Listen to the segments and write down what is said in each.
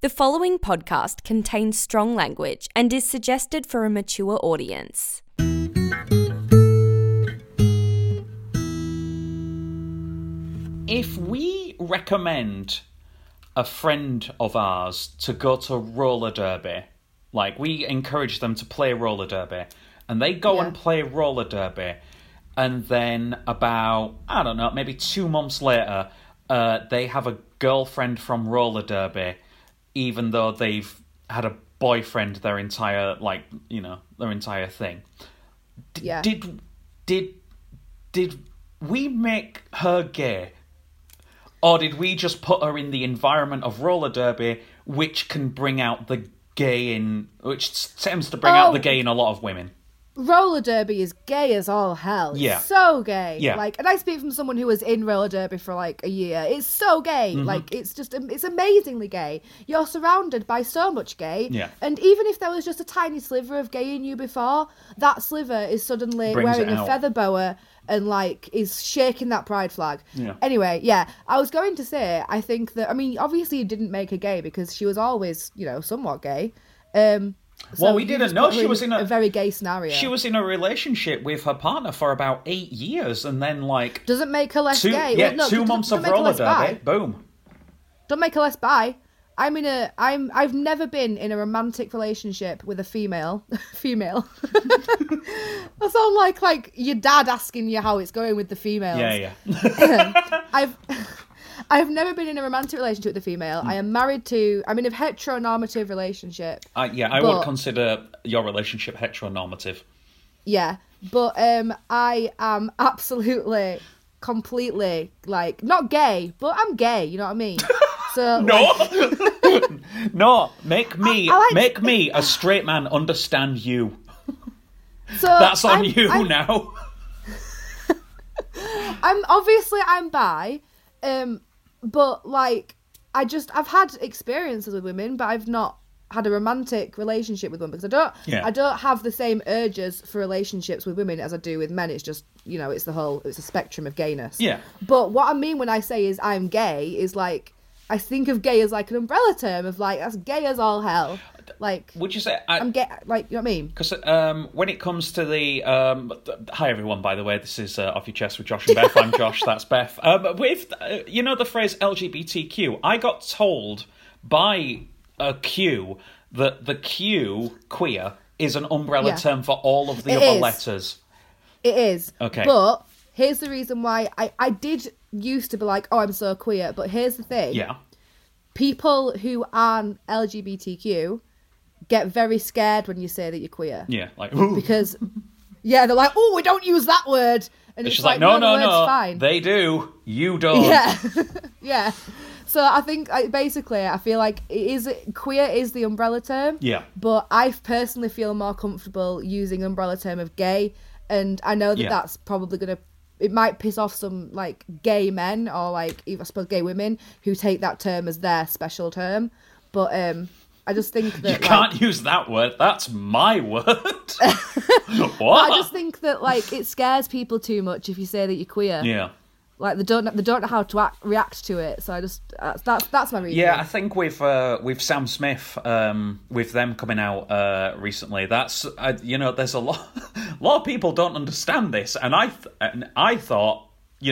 The following podcast contains strong language and is suggested for a mature audience. If we recommend a friend of ours to go to roller derby, like we encourage them to play roller derby, and they go and play roller derby, and then about, I don't know, maybe 2 months later, they have a girlfriend from roller derby, even though they've had a boyfriend their entire, their entire thing. Did we make her gay? Or did we just put her in the environment of roller derby, which can bring out the gay which tends to bring out the gay in a lot of women? Roller derby is gay as all hell. Yeah. So gay. Yeah. And I speak from someone who was in roller derby for a year. It's so gay. Mm-hmm. It's amazingly gay. You're surrounded by so much gay. Yeah. And even if there was just a tiny sliver of gay in you before, that sliver is suddenly Brings wearing it a out. feather boa and is shaking that pride flag. Yeah. Anyway, I was going to say, I think that, obviously you didn't make her gay because she was always, somewhat gay. Well, we didn't know she was in a very gay scenario. She was in a relationship with her partner for about 8 years, and then doesn't make her less gay. Yeah, Well, no, 2 months of roller derby, boom. Don't make her less bi. I've never been in a romantic relationship with a female. Female. I sound like your dad asking you how it's going with the females. Yeah. I've never been in a romantic relationship with a female. I am married to. I'm in a heteronormative relationship. I would consider your relationship heteronormative. Yeah, but I am absolutely, completely not gay, but I'm gay. You know what I mean? So no, make me a straight man understand you. So that's on you now. I'm bi, but I've had experiences with women, but I've not had a romantic relationship with women because I don't have the same urges for relationships with women as I do with men. It's just it's a spectrum of gayness. Yeah. But what I mean when I say is I'm gay is I think of gay as an umbrella term of that's gay as all hell. Would you say I'm gay? You know what I mean? Because when it comes to the hi everyone, by the way, this is Off Your Chest with Josh and Beth. I'm Josh, that's Beth. With the phrase LGBTQ, I got told by a Q that the Q queer is an umbrella term for all of the other letters. It is. Okay. But here's the reason why I did used to be I'm so queer, but here's the thing. Yeah. People who aren't LGBTQ get very scared when you say that you're queer. Yeah, ooh. Because, they're we don't use that word. And it's it's just no, fine. They do. You don't. Yeah. Yeah. So I think, basically, I feel queer is the umbrella term. Yeah. But I personally feel more comfortable using umbrella term of gay. And I know that that's probably going to, it might piss off some, gay men or, I suppose, gay women who take that term as their special term. But I just think that... You can't use that word. That's my word. What? I just think that, it scares people too much if you say that you're queer. Yeah. They don't know how to react to it. So I just... That's my reason. Yeah, I think with Sam Smith, with them coming out recently, that's... there's a lot of people don't understand this. And I thought,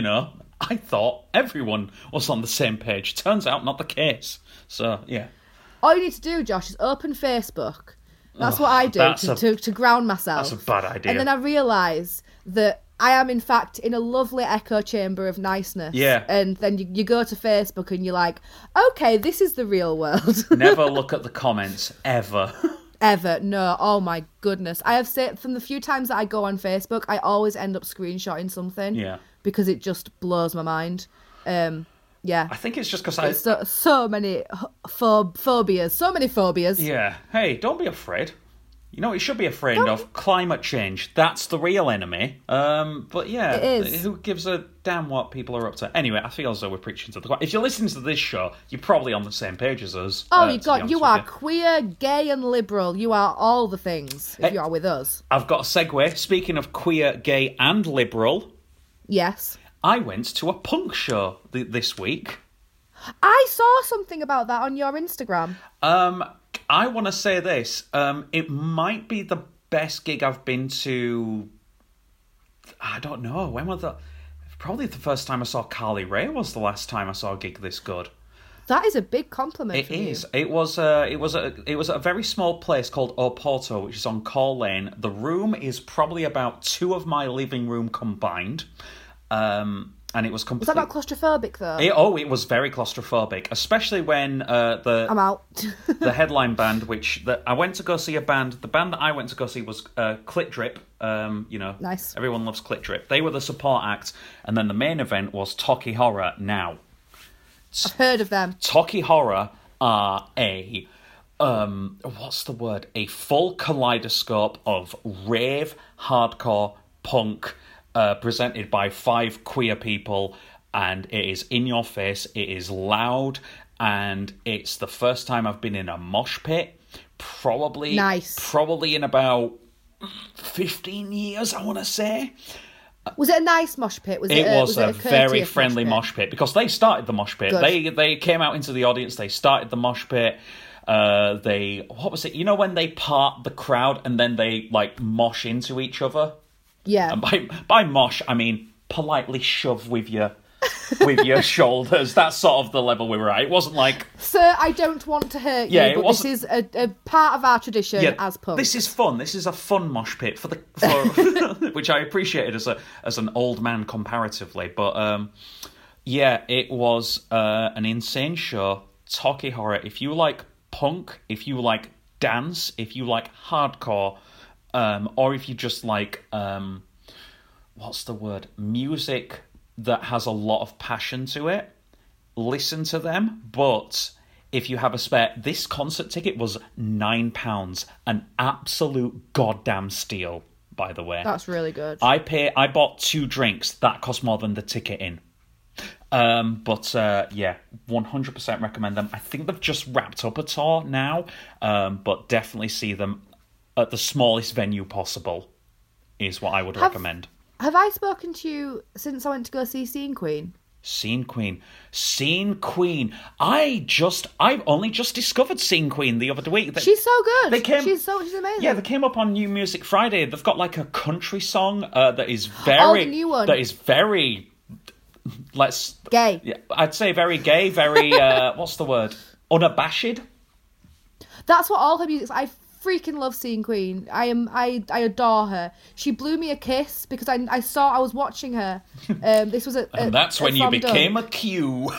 I thought everyone was on the same page. Turns out not the case. So, yeah. All you need to do, Josh, is open Facebook. That's what I do to ground myself. That's a bad idea. And then I realise that I am, in fact, in a lovely echo chamber of niceness. Yeah. And then you go to Facebook and you're like, okay, this is the real world. Never look at the comments, ever. Ever. No. Oh, my goodness. I have said, from the few times that I go on Facebook, I always end up screenshotting something. Yeah. Because it just blows my mind. Yeah. I think it's just because so many phobias. So many phobias. Yeah. Hey, don't be afraid. You should be afraid of climate change. That's the real enemy. But yeah, it is. Who gives a damn what people are up to? Anyway, I feel as though we're preaching to the choir. If you're listening to this show, you're probably on the same page as us. Oh, you are queer, gay and liberal. You are all the things if you are with us. I've got a segue. Speaking of queer, gay and liberal. Yes. I went to a punk show this week. I saw something about that on your Instagram. I want to say this. It might be the best gig I've been to. I don't know. When was the? Probably the first time I saw Carly Rae was the last time I saw a gig this good. That is a big compliment. It is. It was a very small place called Oporto, which is on Call Lane. The room is probably about 2 of my living room combined. And it was completely... Was that not claustrophobic, though? It was very claustrophobic, especially when I'm out. the headline band, I went to go see a band. The band that I went to go see was Clit Drip. Nice. Everyone loves Clit Drip. They were the support act, and then the main event was Toki Horror. Now, I've heard of them. Toki Horror are a... what's the word? A full kaleidoscope of rave, hardcore, punk... presented by 5 queer people, and it is in your face, it is loud, and it's the first time I've been in a mosh pit, probably in about 15 years, I want to say. Was it a nice mosh pit? Was a very friendly mosh pit, because they started the mosh pit. Good. They came out into the audience, they started the mosh pit. What was it? You know when they part the crowd and then they like mosh into each other? Yeah. And by mosh, I mean politely shove with your shoulders. That's sort of the level we were at. It wasn't like... Sir, I don't want to hurt you, but this is a part of our tradition as punk. This is fun. This is a fun mosh pit, for which I appreciated as an old man comparatively. But it was an insane show. Toki Horror. If you like punk, if you like dance, if you like hardcore... or if you just like, what's the word? Music that has a lot of passion to it, listen to them. But if you have a spare, this concert ticket was £9, an absolute goddamn steal, by the way. That's really good. I bought 2 drinks. That cost more than the ticket in. 100% recommend them. I think they've just wrapped up a tour now, but definitely see them at the smallest venue possible is what I would recommend. Have I spoken to you since I went to go see Scene Queen? Scene Queen. I've only just discovered Scene Queen the other week. She's so good. She's amazing. Yeah, they came up on New Music Friday. They've got like a country song that is very... the new one. That is very... Gay. Yeah, I'd say very gay, very... what's the word? Unabashed? That's what all her music's... I freaking love Scene Queen. I adore her. She blew me a kiss because I was watching her. This was and that's when you became a Q.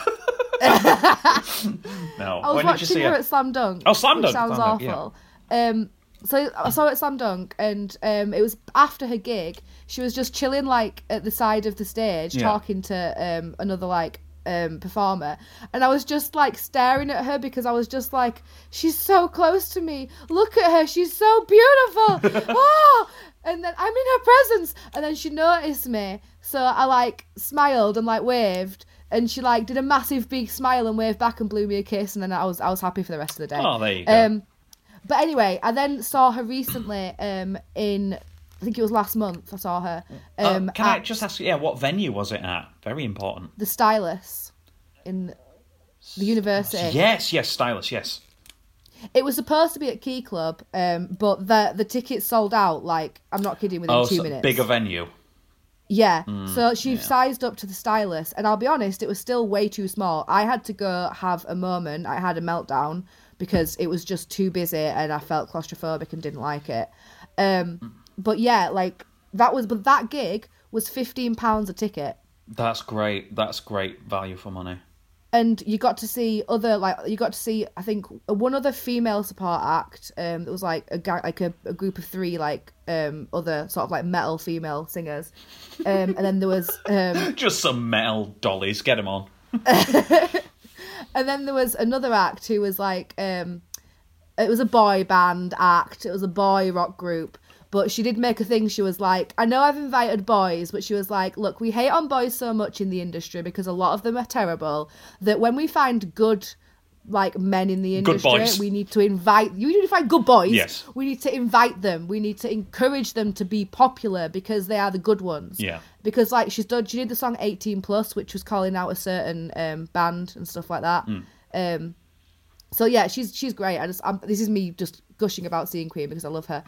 No, I was watching her at Slam Dunk. Oh, Slam Dunk sounds awful. Yeah. So I saw her at Slam Dunk, and it was after her gig. She was just chilling like at the side of the stage, talking to another like performer, and I was just like staring at her because I was just like, she's so close to me, look at her, she's so beautiful. Oh, and then I'm in her presence, and then she noticed me, so I like smiled and like waved, and she like did a massive big smile and waved back and blew me a kiss, and then I was happy for the rest of the day. Oh, there you go. But anyway, I then saw her recently in, I think it was last month I saw her. Can I just ask you, what venue was it at? Very important. The Stylus in the university. Yes, Stylus, yes. It was supposed to be at Key Club, but the tickets sold out, like, I'm not kidding, within 2 minutes. Bigger venue. Yeah, so she sized up to the Stylus, and I'll be honest, it was still way too small. I had to go have a moment. I had a meltdown because it was just too busy and I felt claustrophobic and didn't like it. But yeah, like that gig was £15 a ticket. That's great. That's great value for money. And you got to see I think one other female support act. It was like a group of 3 like other sort of like metal female singers. And then there was just some metal dollies. Get them on. And then there was another act who was like it was a boy band act. It was a boy rock group. But she did make a thing. She was like, I know I've invited boys, but she was like, look, we hate on boys so much in the industry because a lot of them are terrible that when we find good like men in the industry. Good boys. We need to invite good boys. Yes. We need to invite them. We need to encourage them to be popular because they are the good ones. Yeah. Because like she did the song 18 Plus, which was calling out a certain band and stuff like that. So yeah, she's great. This is me just gushing about seeing Queen because I love her.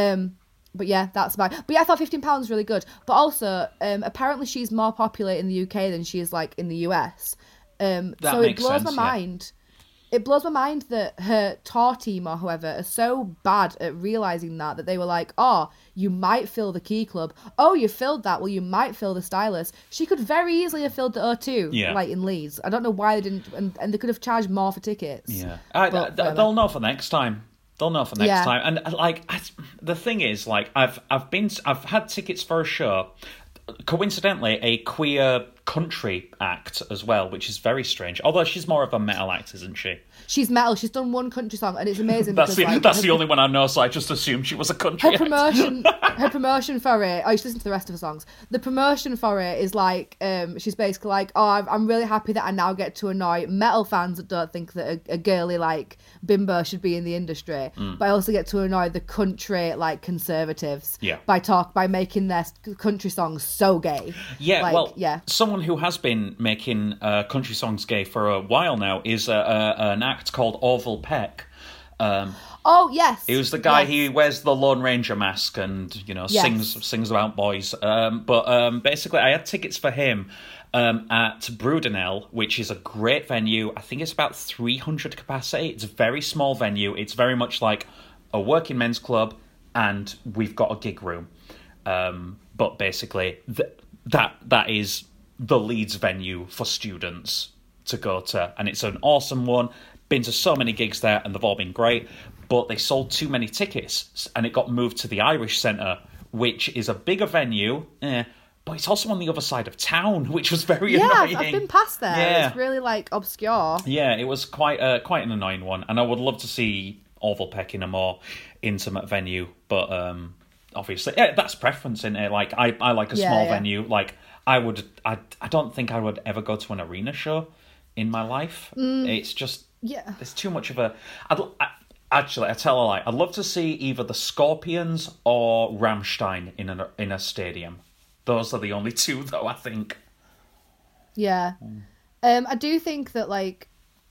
But yeah, that's my. But yeah, I thought £15 was really good. But also, apparently she's more popular in the UK than she is like in the US. So it blows my mind. It blows my mind that her tour team or whoever are so bad at realising that they were like, oh, you might fill the Key Club. Oh, you filled that. Well, you might fill the Stylus. She could very easily have filled the O2, like in Leeds. I don't know why they didn't, and they could have charged more for tickets. Yeah, they'll know for next time. They'll know for next time. And like, the thing is, like, I've had tickets for a show. Coincidentally, a queer country act as well, which is very strange. Although she's more of a metal act, isn't she? She's metal. She's done one country song, and it's amazing. That's the only one I know, so I just assumed she was a country act. Her promotion for it. Oh, you should listen to the rest of the songs. The promotion for it is like, she's basically like, oh, I'm really happy that I now get to annoy metal fans that don't think that a girly like bimbo should be in the industry, but I also get to annoy the country like conservatives by making their country songs so gay. Someone who has been making country songs gay for a while now is an act called Orville Peck. Oh yes, he was the guy who wears the Lone Ranger mask and sings about boys. But basically, I had tickets for him at Brudenell, which is a great venue. I think it's about 300 capacity. It's a very small venue. It's very much like a working men's club, and we've got a gig room. But basically, that is the Leeds venue for students to go to, and it's an awesome one. Been to so many gigs there, and they've all been great, but they sold too many tickets, and it got moved to the Irish Centre, which is a bigger venue, but it's also on the other side of town, which was very annoying. Yeah, I've been past there. Yeah. It's really, like, obscure. Yeah, it was quite an annoying one, and I would love to see Orville Peck in a more intimate venue, but obviously, that's preference, isn't it? Like, I like a small venue. Like, I don't think I would ever go to an arena show in my life. It's just... Yeah, it's too much of a... Actually, I tell a lie. I'd love to see either the Scorpions or Rammstein in a stadium. Those are the only two, though, I think. Yeah. I do think that, like...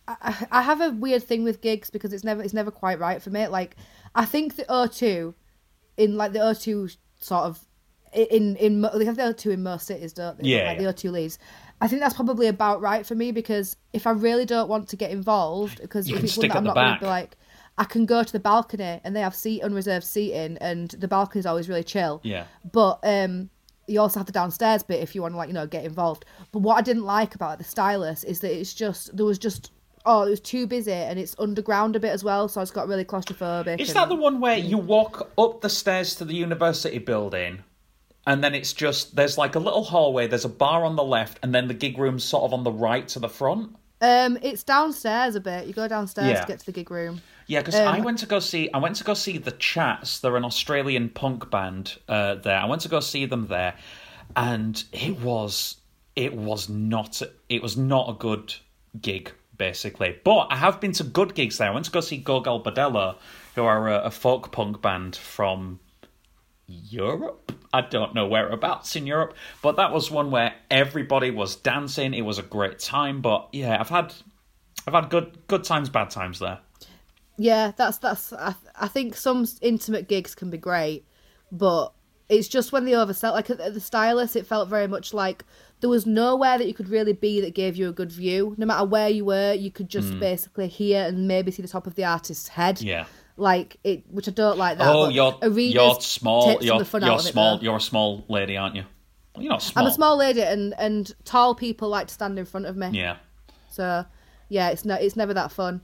I have a weird thing with gigs because it's never quite right for me. Like, I think the O2... In, like, the O2 sort of... They have the O2 in most cities, don't they? Yeah. Like, the O2 Leeds. I think that's probably about right for me because if I really don't want to get involved, because if it's one that I'm not going to be like, I can go to the balcony and they have unreserved seating and the balcony is always really chill. Yeah. But you also have the downstairs bit if you want to get involved. But what I didn't like about the Stylus is that it was too busy and it's underground a bit as well, so I just got really claustrophobic. Is that the one where you walk up the stairs to the university building? And then it's just, there's like a little hallway, there's a bar on the left, and then the gig room's sort of on the right to the front? It's downstairs a bit. You go downstairs to get to the gig room. Yeah, because I went to go see The Chats. They're an Australian punk band there. I went to go see them there, and it was not a good gig, basically. But I have been to good gigs there. I went to go see Gogol Bordello, who are a folk punk band from Europe. I don't know whereabouts in Europe, but that was one where everybody was dancing. It was a great time, but yeah, I've had good times, bad times there. Yeah, that's. I think some intimate gigs can be great, but it's just when they oversell. Like at the Stylus, it felt very much like there was nowhere that you could really be that gave you a good view. No matter where you were, you could just basically hear and maybe see the top of the artist's head. Yeah. Like it, which I don't like that. Oh, you're small. You're small. Though. You're a small lady, aren't you? Well, you're not small. I'm a small lady, and tall people like to stand in front of me. Yeah. So, yeah, it's never that fun.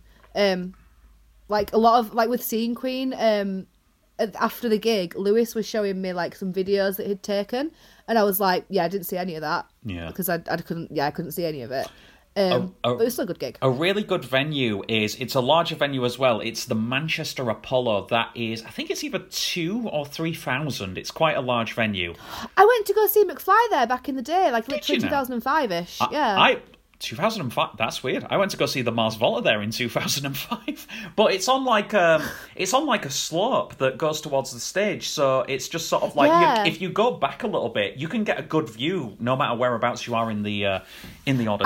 Like a lot of with Seeing Queen. After the gig, Lewis was showing me like some videos that he'd taken, and I was like, yeah, I didn't see any of that. Yeah. Because I couldn't see any of it. But it was still a good gig. A really good venue it's a larger venue as well. It's the Manchester Apollo. That is, I think it's either 2,000 or 3,000. It's quite a large venue. I went to go see McFly there back in the day, like 2005-ish. Yeah. 2005. That's weird. I went to go see the Mars Volta there in 2005, but it's on like a slope that goes towards the stage. So it's just sort of like if you go back a little bit, you can get a good view no matter whereabouts you are in the auditorium.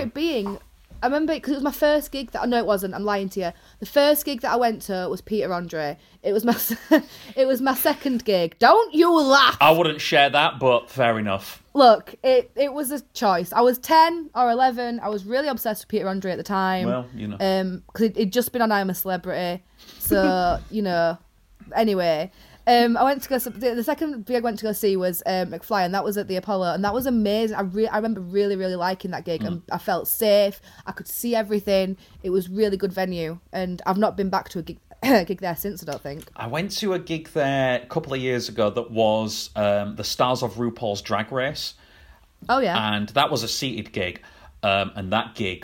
I remember because it was my first gig that... No, it wasn't. I'm lying to you. The first gig that I went to was Peter Andre. It was my second gig. Don't you laugh. I wouldn't share that, but fair enough. Look, it was a choice. I was 10 or 11. I was really obsessed with Peter Andre at the time. Well, because it'd just been on I'm a Celebrity. So, Anyway... I went to go. The second gig I went to go see was McFly, and that was at the Apollo, and that was amazing. I remember really, really liking that gig, and I felt safe. I could see everything. It was really good venue, and I've not been back to a gig there since. I don't think. I went to a gig there a couple of years ago that was the Stars of RuPaul's Drag Race. Oh yeah, and that was a seated gig, and that gig.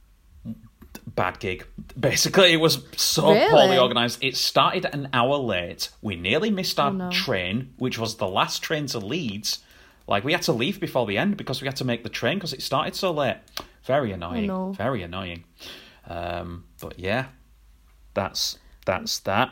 Bad gig. Basically, it was so poorly organised. It started an hour late. We nearly missed our train, which was the last train to Leeds. Like, we had to leave before the end because we had to make the train because it started so late. Very annoying. Oh, no. Very annoying. But yeah, that's that.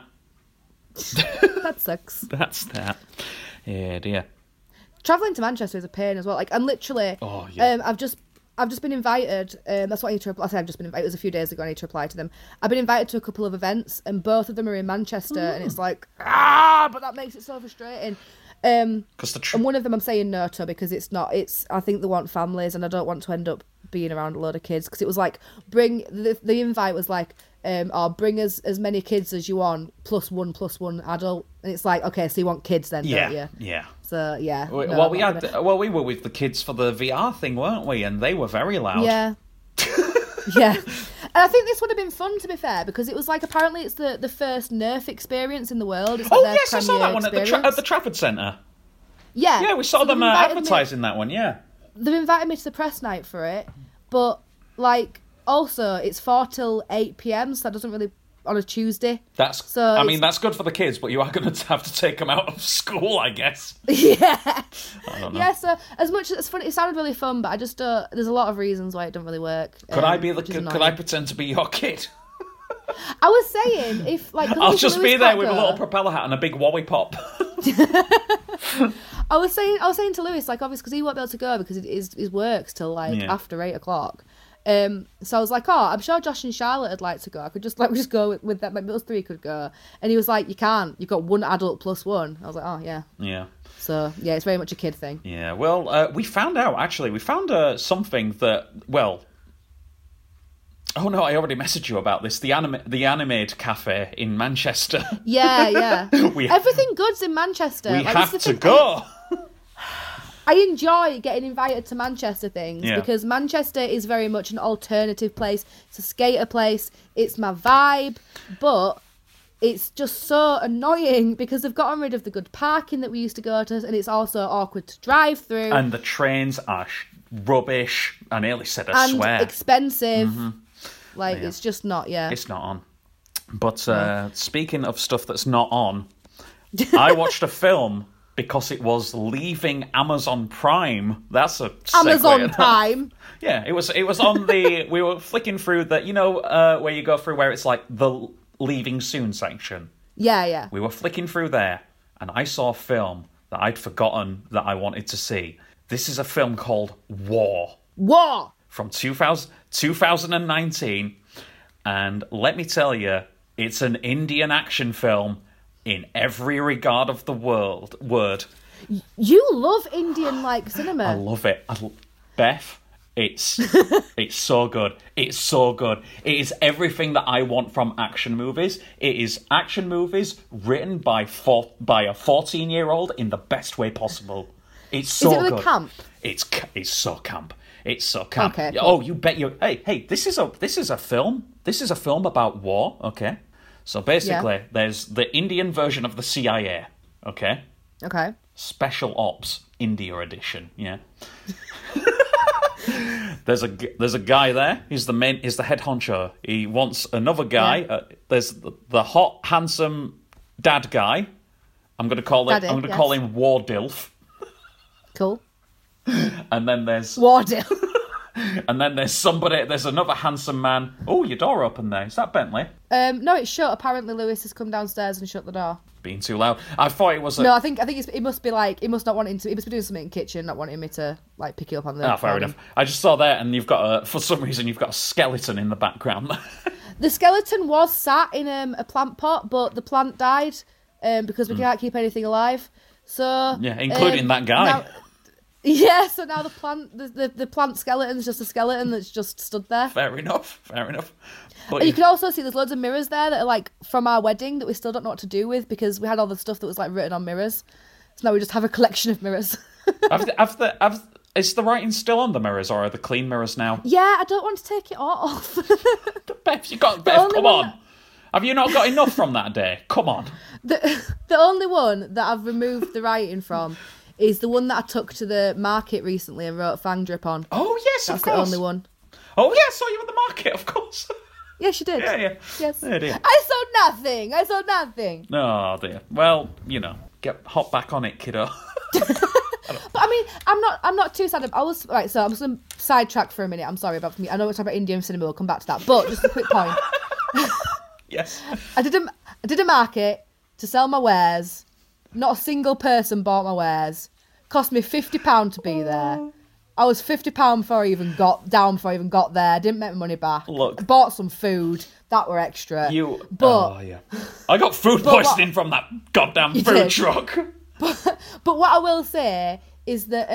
That sucks. That's that. Yeah, dear. Travelling to Manchester is a pain as well. Like, I'm literally... Oh, yeah. I've just been invited. That's what I need to reply. I said I've just been invited. It was a few days ago. I need to reply to them. I've been invited to a couple of events, and both of them are in Manchester. And it's like, but that makes it so frustrating. And one of them I'm saying no to because it's not. I think they want families, and I don't want to end up being around a load of kids because it was like the invite was like, or bring as many kids as you want plus one adult, and it's like, okay, so you want kids then, don't you? Yeah. So yeah. We were with the kids for the VR thing, weren't we? And they were very loud. Yeah. Yeah. And I think this would have been fun, to be fair, because it was like apparently it's the first Nerf experience in the world. It's like yes, I saw that one at the Trafford Centre. Yeah. Yeah, we saw them advertising that one. Yeah. They've invited me to the press night for it, but like also it's 4 till 8 p.m, so that doesn't really on a Tuesday. That's good for the kids, but you are going to have to take them out of school, I guess. Yeah. I don't know. Yeah, so as much as it's fun, it sounded really fun, but I just there's a lot of reasons why it doesn't really work. Could I pretend to be your kid? I was saying if like I'll just be there with a little propeller hat and a big Wowie pop. I was saying to Lewis, like, obviously because he won't be able to go because his works till like after 8 o'clock. So I was like, I'm sure Josh and Charlotte would like to go. I could just go with them. Maybe those three could go. And he was like, you can't. You've got one adult plus one. I was like, oh, yeah. Yeah. So, yeah, it's very much a kid thing. Yeah, well, we found something that, well... Oh, no, I already messaged you about this. The Animate Cafe in Manchester. Yeah. Everything good's in Manchester. We have to go. I enjoy getting invited to Manchester things because Manchester is very much an alternative place. It's a skater place. It's my vibe, but it's just so annoying because they've gotten rid of the good parking that we used to go to, and it's also awkward to drive through. And the trains are rubbish. I nearly said a swear. And expensive. Mm-hmm. Like, it's just not, It's not on. But speaking of stuff that's not on, I watched a film... because it was leaving Amazon Prime. That's a segue. Amazon Prime. Yeah, it was on the... We were flicking through the... where you go through where it's like the leaving soon section. Yeah. We were flicking through there, and I saw a film that I'd forgotten that I wanted to see. This is a film called War. From 2019. And let me tell you, it's an Indian action film in every regard of the word. You love Indian cinema. I love it. Beth, it's so good. It's so good. It is everything that I want from action movies. It is action movies written by a 14-year-old in the best way possible. It's so good. Is it really camp? It's so camp. It's so camp. Okay, cool. Oh, you bet you. Hey, this is a film. This is a film about war, okay? So basically, there's the Indian version of the CIA, okay? Okay. Special Ops India edition, yeah. There's a guy there. He's the head honcho. He wants another guy. Yeah. There's the hot, handsome dad guy. I'm going to call him War Dilf. Cool. And then there's War Dilf. And then there's another handsome man. Oh, your door open there. Is that Bentley? No, it's shut. Apparently, Lewis has come downstairs and shut the door. Being too loud. I thought it was. No, I think it must be like he must not wanting to. He must be doing something in the kitchen, not wanting me to like pick you up on the. Fair enough. I just saw that, and you've got for some reason you've got a skeleton in the background. The skeleton was sat in a plant pot, but the plant died because we can't keep anything alive. So yeah, including that guy. Now, so now the plant skeleton's just a skeleton that's just stood there. Fair enough. But you can also see there's loads of mirrors there that are like from our wedding that we still don't know what to do with because we had all the stuff that was like written on mirrors. So now we just have a collection of mirrors. Is the writing still on the mirrors, or are the clean mirrors now? Yeah, I don't want to take it off. Beth, come on. Have you not got enough from that day? Come on. The only one that I've removed the writing from is the one that I took to the market recently and wrote Fang Drip on. Oh, yes, of course. That's the only one. Oh, yeah, I saw you at the market, of course. Yes, you did. Yeah. Yes. Oh, dear. I saw nothing. Oh, dear. Well, hop back on it, kiddo. But I mean, I'm not too sad. I'm just going to sidetrack for a minute. I'm sorry about me. I know we're talking about Indian cinema. We'll come back to that. But just a quick point. Yes. I did a market to sell my wares. Not a single person bought my wares. Cost me £50 to be there. I was £50 before I even got there. Didn't make my money back. Look, I bought some food that were extra. I got food poisoning from that goddamn food truck. But what I will say is that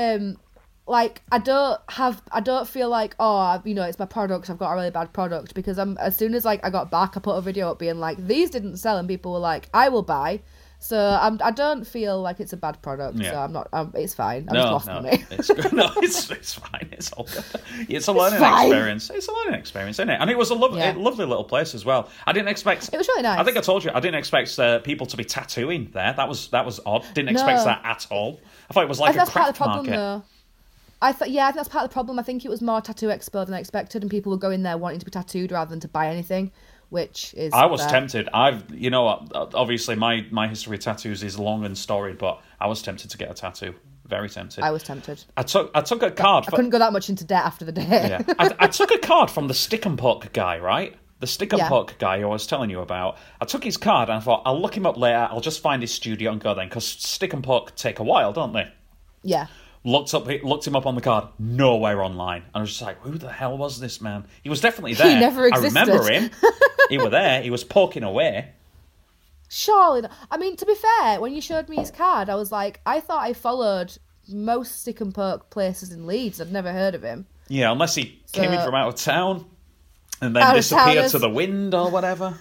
I don't feel like it's my product, I've got a really bad product, because as soon as I got back, I put a video up being like, these didn't sell, and people were like, I will buy. So I don't feel like it's a bad product. Yeah. So I'm not. It's fine. I just lost money. It's good. No, it's fine. It's all good. It's a learning experience. It's a learning experience, isn't it? And it was a lovely little place as well. I didn't expect. It was really nice. I think I told you I didn't expect people to be tattooing there. That was odd. Didn't expect that at all. I thought it was like a craft market. Though. I think that's part of the problem. I think it was more tattoo expo than I expected, and people were going there wanting to be tattooed rather than to buy anything. Which is I was tempted. Obviously my history of tattoos is long and storied, but I was tempted to get a tattoo. Very tempted. I was tempted. I took a card. I couldn't go that much into debt after the day. Yeah. I took a card from the Stick and Puck guy, right? The Stick and Puck guy who I was telling you about. I took his card and I thought, I'll look him up later. I'll just find his studio and go then, because Stick and Puck take a while, don't they? Yeah. Looked him up on the card, nowhere online. And I was just like, who the hell was this man? He was definitely there. He never existed. I remember him. He was there. He was poking away. Surely not. I mean, to be fair, when you showed me his card, I was like, I thought I followed most Stick and Poke places in Leeds. I'd never heard of him. Yeah, unless he came in from out of town and then disappeared to the wind or whatever.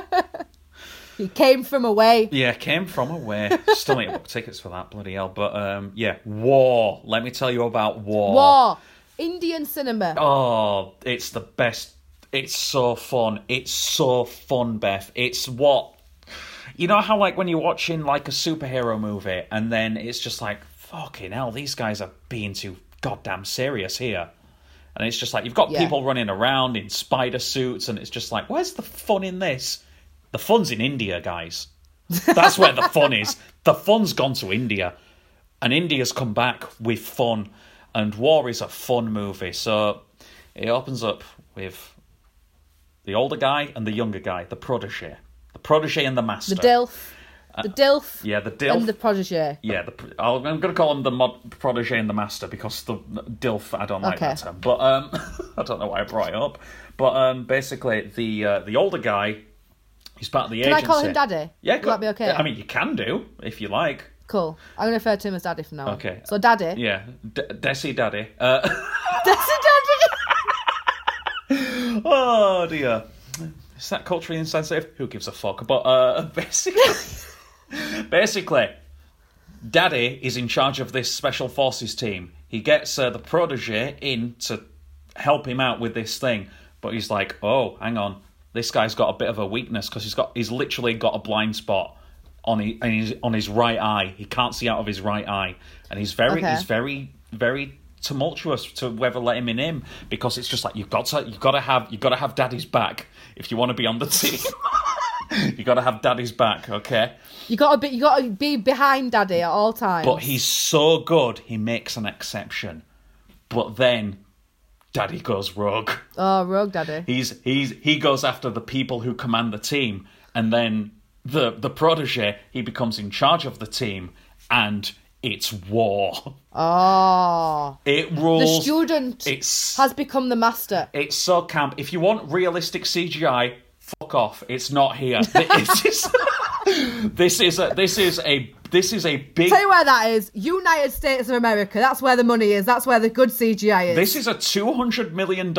He came from away. Yeah, came from away. Still need to book tickets for that, bloody hell. But, War. Let me tell you about War. War. Indian cinema. Oh, it's the best. It's so fun. It's so fun, Beth. It's what... You know how, like, when you're watching, like, a superhero movie, and then it's just like, fucking hell, these guys are being too goddamn serious here. And it's just like, you've got people running around in spider suits, and it's just like, where's the fun in this? The fun's in India, guys. That's where the fun is. The fun's gone to India. And India's come back with fun. And War is a fun movie. So it opens up with the older guy and the younger guy, the protege. The protege and the master. The DILF. The DILF. Yeah, the DILF. And the protege. Yeah, I'm going to call him the protege and the master, because the DILF, I don't like that term. But I don't know why I brought it up. But basically, the older guy... He's part of the agency. Can I call him Daddy? Yeah, will that be okay? I mean, you can do, if you like. Cool. I'm going to refer to him as Daddy from now on. Okay. So Daddy. Yeah. Desi Daddy. Desi Daddy! Oh, dear. Is that culturally insensitive? Who gives a fuck? But basically, Daddy is in charge of this Special Forces team. He gets the protege in to help him out with this thing. But he's like, oh, hang on. This guy's got a bit of a weakness, because he's literally got a blind spot on his right eye. He can't see out of his right eye, and he's very, very tumultuous to whether let him in, because it's just like you've got to have Daddy's back if you want to be on the team. You got to have Daddy's back, okay? You got to be behind Daddy at all times. But he's so good, he makes an exception. But then Daddy goes rogue. Oh, rogue Daddy. He goes after the people who command the team, and then the protege, he becomes in charge of the team, and it's war. Oh. It rules. The student has become the master. It's so camp. If you want realistic CGI, fuck off. It's not here. This is a big... Tell you where that is. United States of America. That's where the money is. That's where the good CGI is. This is a $200 million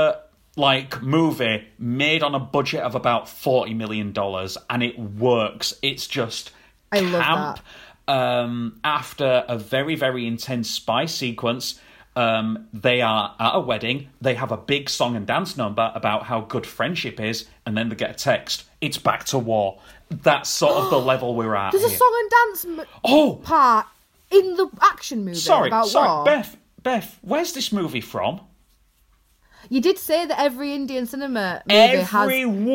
movie made on a budget of about $40 million, and it works. It's just camp. Love that. After a very, very intense spy sequence, they are at a wedding. They have a big song and dance number about how good friendship is, and then they get a text. It's back to war. That's sort of the level we're at. There's a song and dance part in the action movie about war. Beth, where's this movie from? You did say that every Indian cinema movie has...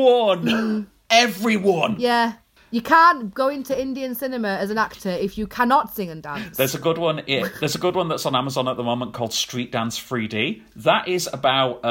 Everyone! Yeah. You can't go into Indian cinema as an actor if you cannot sing and dance. There's a good one. There's a good one that's on Amazon at the moment called Street Dance 3D. That is about.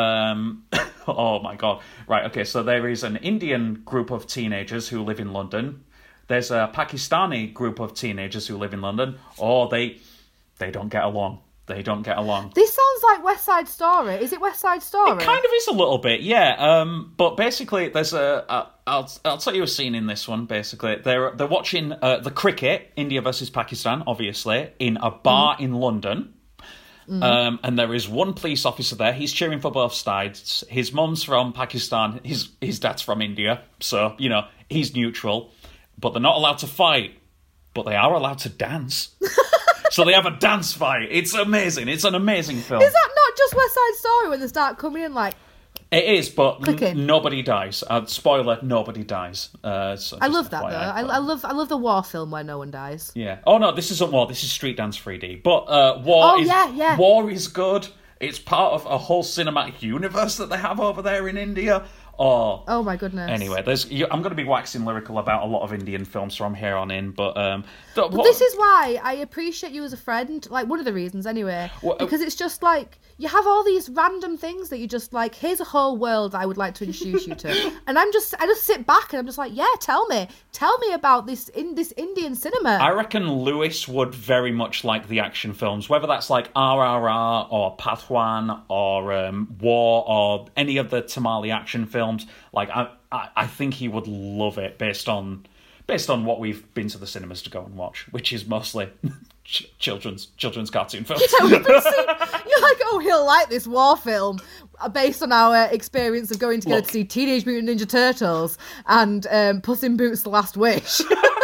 Oh my god! Right. Okay. So there is an Indian group of teenagers who live in London. There's a Pakistani group of teenagers who live in London. Oh, they don't get along. They don't get along. This sounds like West Side Story. Is it West Side Story? It kind of is a little bit, yeah. But basically, there's I'll tell you a scene in this one. Basically, they're watching the cricket, India versus Pakistan, obviously, in a bar in London. And there is one police officer there. He's cheering for both sides. His mum's from Pakistan. His dad's from India. So, he's neutral. But they're not allowed to fight. But they are allowed to dance. So they have a dance fight. It's amazing. It's an amazing film. Is that not just West Side Story when they start coming in like... It is, but nobody dies. Spoiler, nobody dies. I love that, though. I love the war film where no one dies. Yeah. Oh, no, this isn't war. This is Street Dance 3D. But war is good. It's part of a whole cinematic universe that they have over there in India. Oh my goodness. Anyway, I'm going to be waxing lyrical about a lot of Indian films from here on in, but this is why I appreciate you as a friend. Like, one of the reasons, anyway, because it's just like you have all these random things that you just like. Here's a whole world I would like to introduce you to, and I just sit back and I'm just like, yeah, tell me about this Indian cinema. I reckon Lewis would very much like the action films, whether that's like RRR or Pathwan or War or any of the Tamali action films. Like I think he would love it based on what we've been to the cinemas to go and watch, which is mostly children's cartoon films. Yeah, you're like, oh, he'll like this war film based on our experience of going together to see Teenage Mutant Ninja Turtles and Puss in Boots: The Last Wish.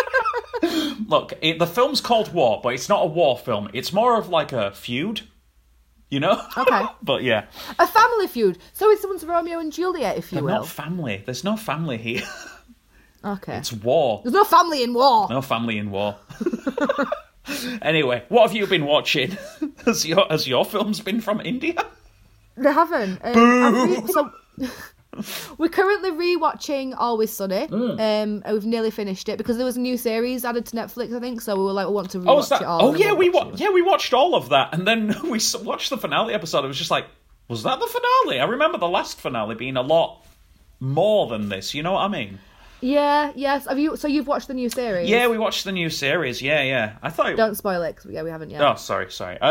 Look, the film's called War, but it's not a war film. It's more of like a feud. Okay. But yeah. A family feud. So it's someone's Romeo and Juliet, if you will. Not family. There's no family here. Okay. It's war. There's no family in war. No family in war. Anyway, what have you been watching? Has your films been from India? They haven't. We're currently rewatching Always Sunny. We've nearly finished it because there was a new series added to Netflix, I think. So we were like, we want to rewatch it all. Oh yeah, we watched all of that, and then we watched the finale episode. It was just like, was that the finale? I remember the last finale being a lot more than this. You know what I mean? Yeah. Yes. Have you? So you've watched the new series? Yeah, we watched the new series. Yeah. I thought. Don't spoil it. 'Cause, we haven't yet. Oh, sorry.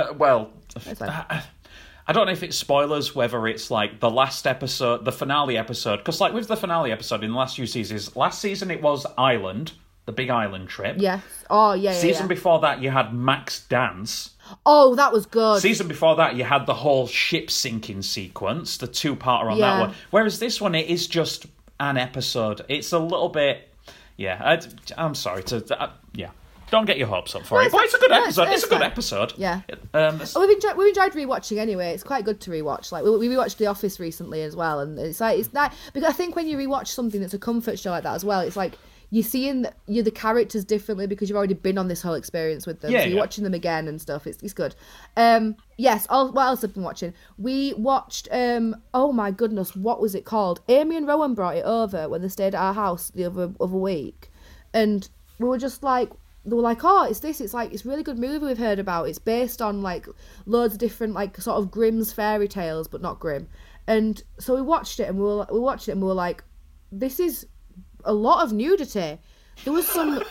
I don't know if it's spoilers, whether it's like the last episode, the finale episode. Because like with the finale episode in the last few seasons, last season it was Island, the big island trip. Yes. Oh, yeah. Season before that you had Max Dance. Oh, that was good. Season before that you had the whole ship sinking sequence, the two-parter on that one. Whereas this one, it is just an episode. It's a little bit... Yeah, I'm sorry to... Don't get your hopes up for it. But it's a good episode. It's a good episode. Yeah. We've enjoyed rewatching anyway. It's quite good to rewatch. Like we rewatched The Office recently as well, and it's nice because I think when you rewatch something that's a comfort show like that as well, it's like you're seeing the characters differently because you've already been on this whole experience with them. So you're watching them again and stuff. It's good. Yes. What else have I been watching? We watched. Oh my goodness, what was it called? Amy and Rowan brought it over when they stayed at our house the other week, and we were just like, they were like, oh, it's this. It's like, it's a really good movie we've heard about. It's based on like loads of different like sort of Grimm's fairy tales, but not Grimm. And so we watched it and we were like, this is a lot of nudity. There was some.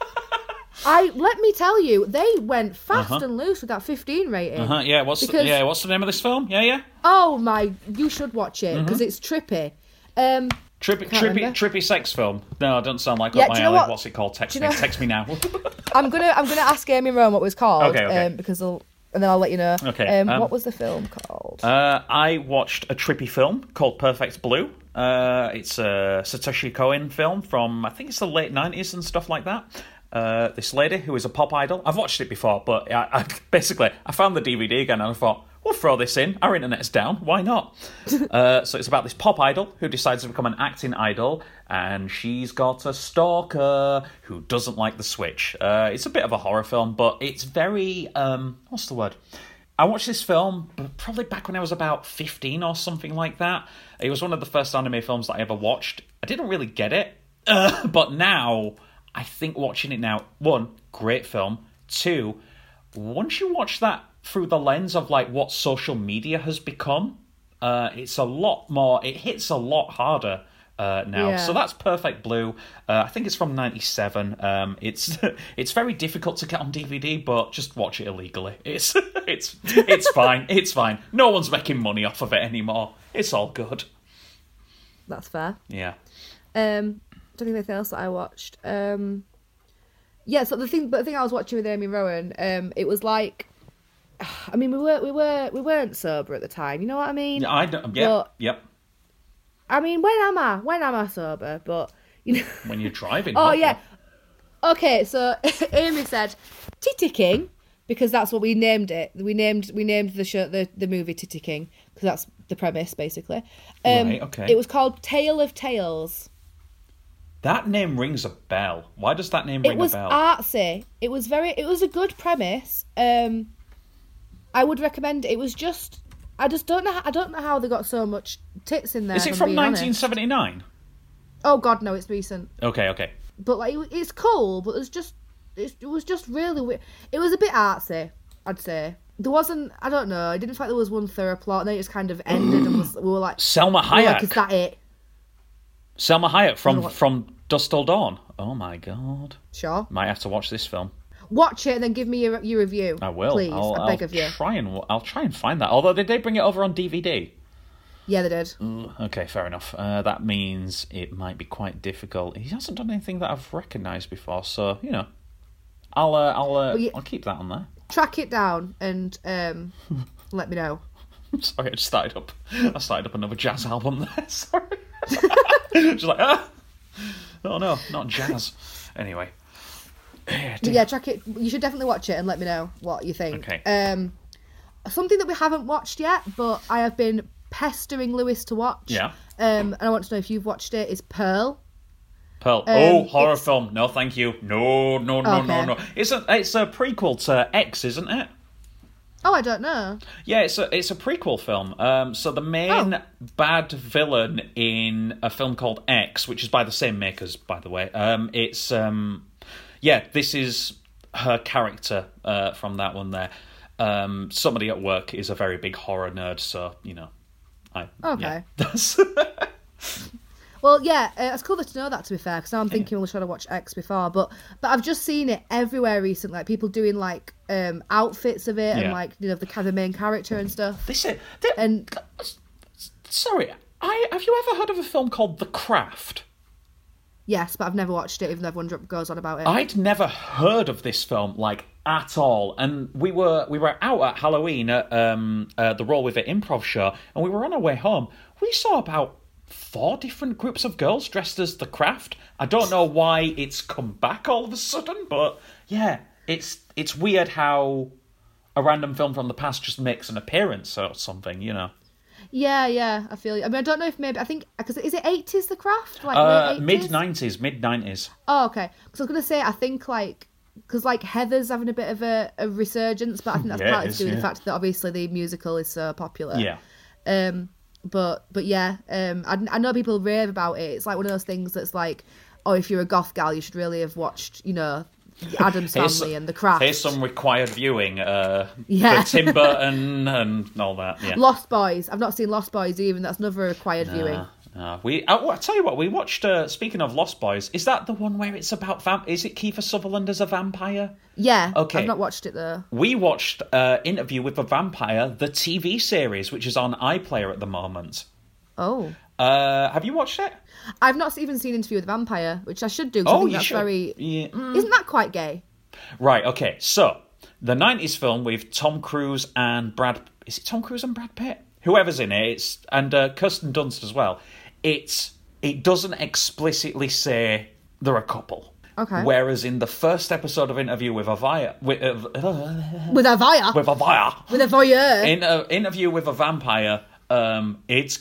Let me tell you, they went fast and loose with that 15 rating. Yeah, what's the name of this film? Yeah. Oh my, you should watch it because it's trippy. Trippy sex film. No, it doesn't sound like up my alley. What's it called? Text me now. I'm gonna ask Amy Rome what it was called. Okay. And then I'll let you know. Okay. What was the film called? I watched a trippy film called Perfect Blue. It's a Satoshi Kon film from, I think it's the late 90s and stuff like that. This lady who is a pop idol. I've watched it before, but I found the DVD again and I thought, we'll throw this in. Our internet's down. Why not? So it's about this pop idol who decides to become an acting idol, and she's got a stalker who doesn't like the switch. It's a bit of a horror film, but it's very... what's the word? I watched this film probably back when I was about 15 or something like that. It was one of the first anime films that I ever watched. I didn't really get it, but now... I think watching it now, 1, great film. 2, once you watch that through the lens of like what social media has become, it's a lot more. It hits a lot harder now. Yeah. So that's Perfect Blue. I think it's from '97. It's very difficult to get on DVD, but just watch it illegally. It's fine. It's fine. No one's making money off of it anymore. It's all good. That's fair. Yeah. Don't think anything else that I watched. So the thing I was watching with Amy Rowan, it was like, I mean, we weren't sober at the time. You know what I mean? Yep. I mean, when am I sober? But you know, when you're driving. Oh yeah. Okay, so Amy said Titty King because that's what we named it. We named the show the movie Titty King because that's the premise basically. Right. Okay. It was called Tale of Tales. That name rings a bell. Why does that name ring a bell? It was artsy. It was a good premise. I would recommend it. It was just, I don't know how they got so much tits in there. Is it from 1979? Oh God, no, it's recent. Okay. But like, it's cool, but it was just really weird. It was a bit artsy, I'd say. There wasn't, I don't know, I didn't feel like there was one thorough plot, and then it just kind of ended, and we were like... Selma Hayek! Is that it? Selma Hayek from Dusk Till Dawn. Oh my God. Sure. Might have to watch this film. Watch it and then give me your review. I will. Please, I beg of you. I'll try and find that. Although, did they bring it over on DVD? Yeah, they did. Okay, fair enough. That means it might be quite difficult. He hasn't done anything that I've recognised before, so, you know. I'll keep that on there. Track it down and let me know. Sorry, I started up another jazz album there. Sorry. Just like, oh no, not jazz. Anyway. Yeah, track it. You should definitely watch it and let me know what you think. Okay. Something that we haven't watched yet, but I have been pestering Lewis to watch. Yeah. And I want to know if you've watched it. Is Pearl. Horror film. No, thank you. No. Okay. It's a prequel to X, isn't it? Oh, I don't know. Yeah, it's a prequel film. So the main bad villain in a film called X, which is by the same makers, by the way. This is her character from that one there. Somebody at work is a very big horror nerd, so you know. Okay. Yeah. Well, yeah, it's cool to know that, to be fair, because now I'm thinking, well, should I watch X before? But I've just seen it everywhere recently, like people doing like outfits of it and like, you know, the main character and stuff. Sorry, have you ever heard of a film called The Craft? Yes, but I've never watched it, even though everyone goes on about it. I'd never heard of this film, like, at all. And we were out at Halloween at the Roll With It improv show, and we were on our way home. We saw about 4 different groups of girls dressed as The Craft. I don't know why it's come back all of a sudden, but yeah, it's weird how a random film from the past just makes an appearance or something, you know. Yeah, I feel you. I mean, I don't know if maybe, I think, because is it 80s, The Craft? Like mid-90s. Oh, okay. Because I was going to say, I think, like, because, like, Heather's having a bit of a resurgence, but I think that's partly to do with the fact that, obviously, the musical is so popular. Yeah. But yeah, I know people rave about it. It's like one of those things that's like, oh, if you're a goth gal, you should really have watched, you know, Addams Family and The Craft. Here's some required viewing. For Tim Burton and all that. Yeah. Lost Boys. I've not seen Lost Boys even. That's another required viewing. I tell you what, we watched, speaking of Lost Boys, is that the one where it's about, is it Kiefer Sutherland as a vampire? Yeah, okay. I've not watched it though. We watched Interview with a Vampire, the TV series, which is on iPlayer at the moment. Oh. Have you watched it? I've not even seen Interview with a Vampire, which I should do, because I think that's should. very... Yeah. Isn't that quite gay? Right, okay, so, the 90s film with Tom Cruise and Brad... Is it Tom Cruise and Brad Pitt? Whoever's in it, and Kirsten Dunst as well. It doesn't explicitly say they're a couple. Okay. Whereas in the first episode of Interview with a Voyeur... With a voyeur? Interview with a Vampire, it's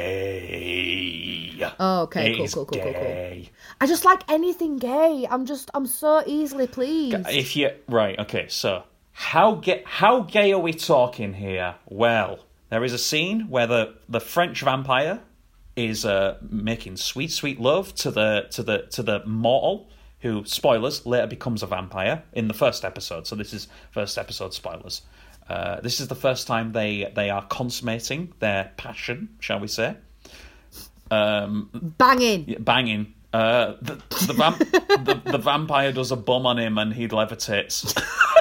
gay. Oh, okay, cool. I just like anything gay. I'm so easily pleased. Right, okay, so how gay are we talking here? Well, there is a scene where the French vampire is making sweet love to the mortal who, spoilers, later becomes a vampire in the first episode. So this is first episode spoilers. This is the first time they are consummating their passion, shall we say? Banging. The vampire does a bum on him and he levitates.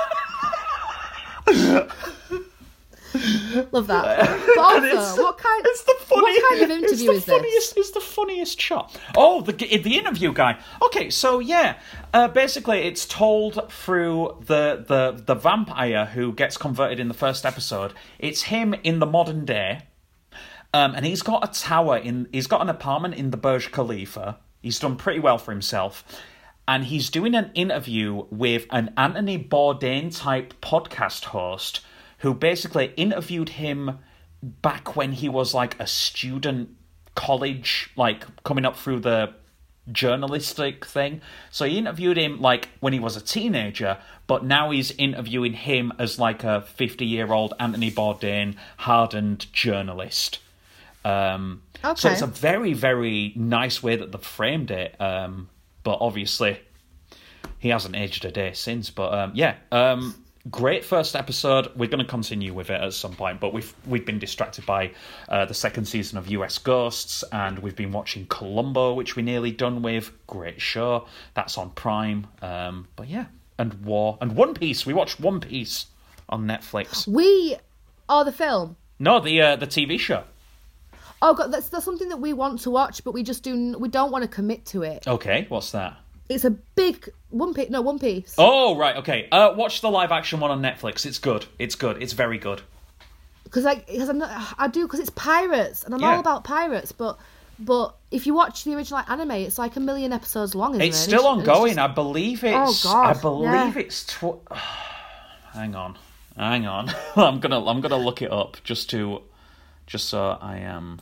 Love that. But also, what kind of interview is this? It's the funniest shot. Oh, the interview guy. Okay, so yeah, basically it's told through the vampire who gets converted in the first episode. It's him in the modern day, and he's got a tower he's got an apartment in the Burj Khalifa. He's done pretty well for himself. And he's doing an interview with an Anthony Bourdain type podcast host who basically interviewed him back when he was like a student college, like coming up through the journalistic thing. So he interviewed him like when he was a teenager, but now he's interviewing him as like a 50-year-old Anthony Bourdain hardened journalist. So it's a very, very nice way that they've framed it. But obviously he hasn't aged a day since. But great first episode. We're going to continue with it at some point, but we've been distracted by the second season of US Ghosts, and we've been watching Columbo, which we're nearly done with. Great show. That's on Prime. But yeah, and One Piece. We watched One Piece on Netflix. The film? No, the TV show. Oh God, that's something that we want to watch, but we don't want to commit to it. Okay, what's that? It's a big One Piece. Oh right, okay. Watch the live action one on Netflix. It's good. It's very good. Because it's pirates, and I'm all about pirates. But if you watch the original anime, it's like 1 million episodes long. Isn't it's it? Still ongoing. I believe it's. Oh God! I believe it's. Hang on. I'm gonna look it up just so I am.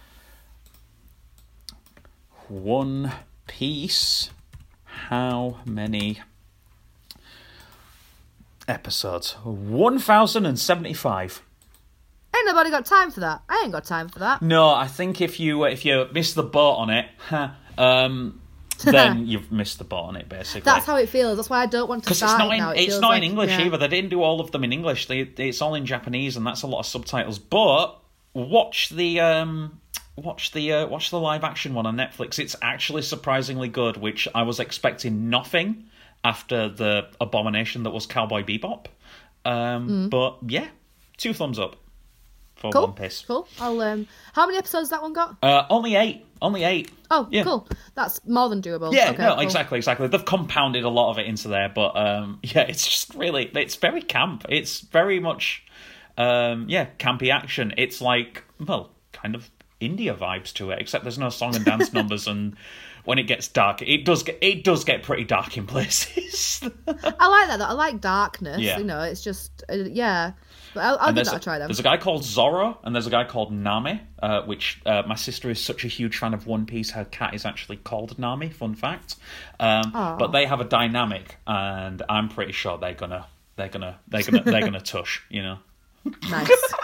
One Piece. How many episodes? 1,075. Ain't nobody got time for that. I ain't got time for that. No, I think if you miss the boat on it, then you've missed the boat on it, basically. That's how it feels. That's why I don't want to start it now. It's not in English either. They didn't do all of them in English. It's all in Japanese, and that's a lot of subtitles. But watch the live action one on Netflix. It's actually surprisingly good, which I was expecting nothing after the abomination that was Cowboy Bebop. But yeah, 2 thumbs up for One Piece. Cool. I'll how many episodes has that one got? Only 8. Oh, yeah. Cool. That's more than doable. Yeah, okay, no, cool. exactly. They've compounded a lot of it into there, but it's just really, it's very camp. It's very much campy action. It's like, well, kind of India vibes to it, except there's no song and dance numbers, and when it gets dark, it does get pretty dark in places. I like that though. I like darkness. Yeah. You know, it's just But I'll give that a try then. There's a guy called Zoro, and there's a guy called Nami, which my sister is such a huge fan of One Piece. Her cat is actually called Nami. Fun fact. But they have a dynamic, and I'm pretty sure they're gonna tush. You know. Nice.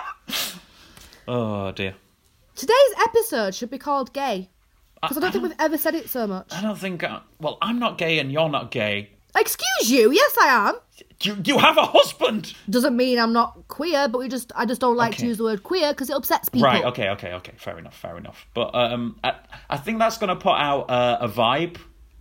Oh dear. Today's episode should be called Gay. Because I don't think we've ever said it so much. I don't think... I'm not gay and you're not gay. Excuse you? Yes, I am. You have a husband. Doesn't mean I'm not queer, but I just don't like to use the word queer because it upsets people. Right. Okay. Fair enough. But I think that's going to put out a vibe.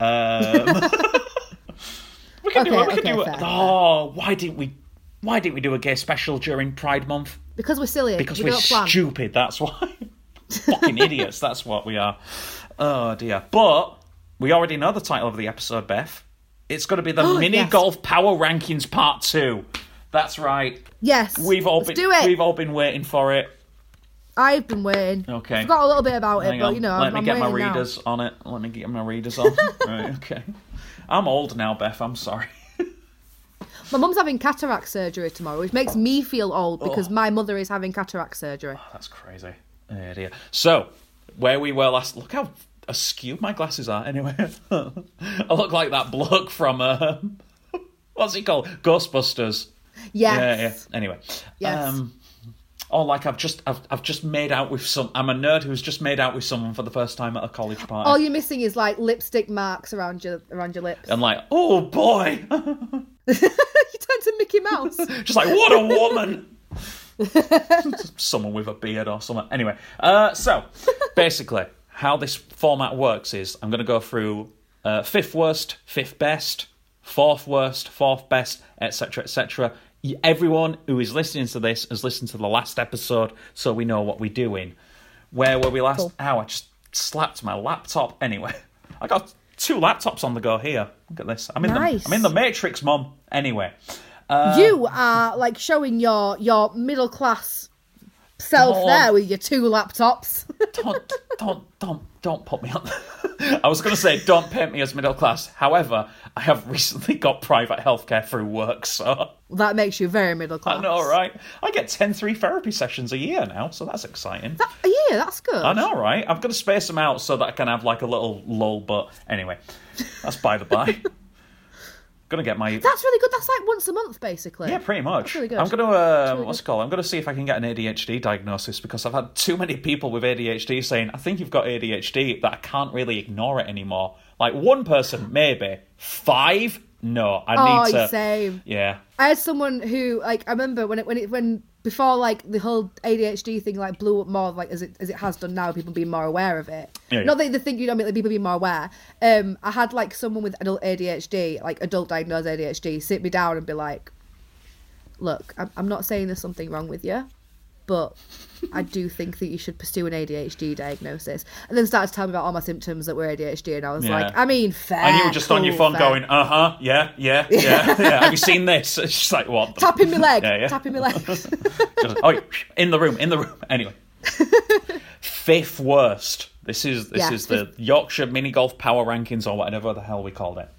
We can do it. Oh, why didn't we do a gay special during Pride Month? Because we're silly. Because we're stupid. That's why. Fucking idiots. That's what we are. Oh dear. But we already know the title of the episode, Beth. It's going to be the Mini Golf Power Rankings Part 2. That's right. Yes. We've all been waiting for it. I've been waiting. Okay. I've got a little bit about it, but Let me get my readers on it. Right, okay. I'm old now, Beth. I'm sorry. My mum's having cataract surgery tomorrow, which makes me feel old because my mother is having cataract surgery. Oh, that's crazy. Oh, dear. So, where we were last... Look how askew my glasses are. Anyway, I look like that bloke from... what's it called? Ghostbusters. Yes. Yeah. Anyway. Yes. I've just made out with some... I'm a nerd who's just made out with someone for the first time at a college party. All you're missing is, like, lipstick marks around your lips. And like, oh, boy! You turn to Mickey Mouse. Just like, what a woman! Someone with a beard or something. Anyway, so, basically, how this format works is I'm going to go through fifth worst, fifth best, fourth worst, fourth best, etc., etc., everyone who is listening to this has listened to the last episode, so we know what we're doing. Where were we last? Cool. Ow, I just slapped my laptop. Anyway, I got 2 laptops on the go here. Look at this. I'm in the Matrix, Mum. Anyway. You are, like, showing your middle class self there with your 2 laptops. Don't put me on. I was going to say, don't paint me as middle class. However, I have recently got private healthcare through work, so... That makes you very middle class. I know, right? I get 10 free therapy sessions a year now, so that's exciting. That's good. I know, right? I'm going to space them out so that I can have, like, a little lull, but anyway, that's by the by. Gonna get my... That's really good. That's like once a month, basically. Yeah, pretty much. That's really good. I'm gonna what's it called? I'm gonna see if I can get an ADHD diagnosis because I've had too many people with ADHD saying, I think you've got ADHD, that I can't really ignore it anymore. Like, one person, maybe. 5? No, I need to... same. Yeah. I had someone who, like, I remember when before, like, the whole ADHD thing, like, blew up more, like, as it has done now, people being more aware of it. Yeah. Not that they think, like, people being more aware. I had, like, someone with adult ADHD, like, adult diagnosed ADHD, sit me down and be like, look, I'm not saying there's something wrong with you, but I do think that you should pursue an ADHD diagnosis. And then started to tell me about all my symptoms that were ADHD, and I was like, I mean, fair. And you were just on your phone going, yeah. Have you seen this? It's just like, what? Tapping my leg. Tapping my leg. In the room. Anyway. 5th worst. This is the Yorkshire Mini Golf Power Rankings, or whatever the hell we called it.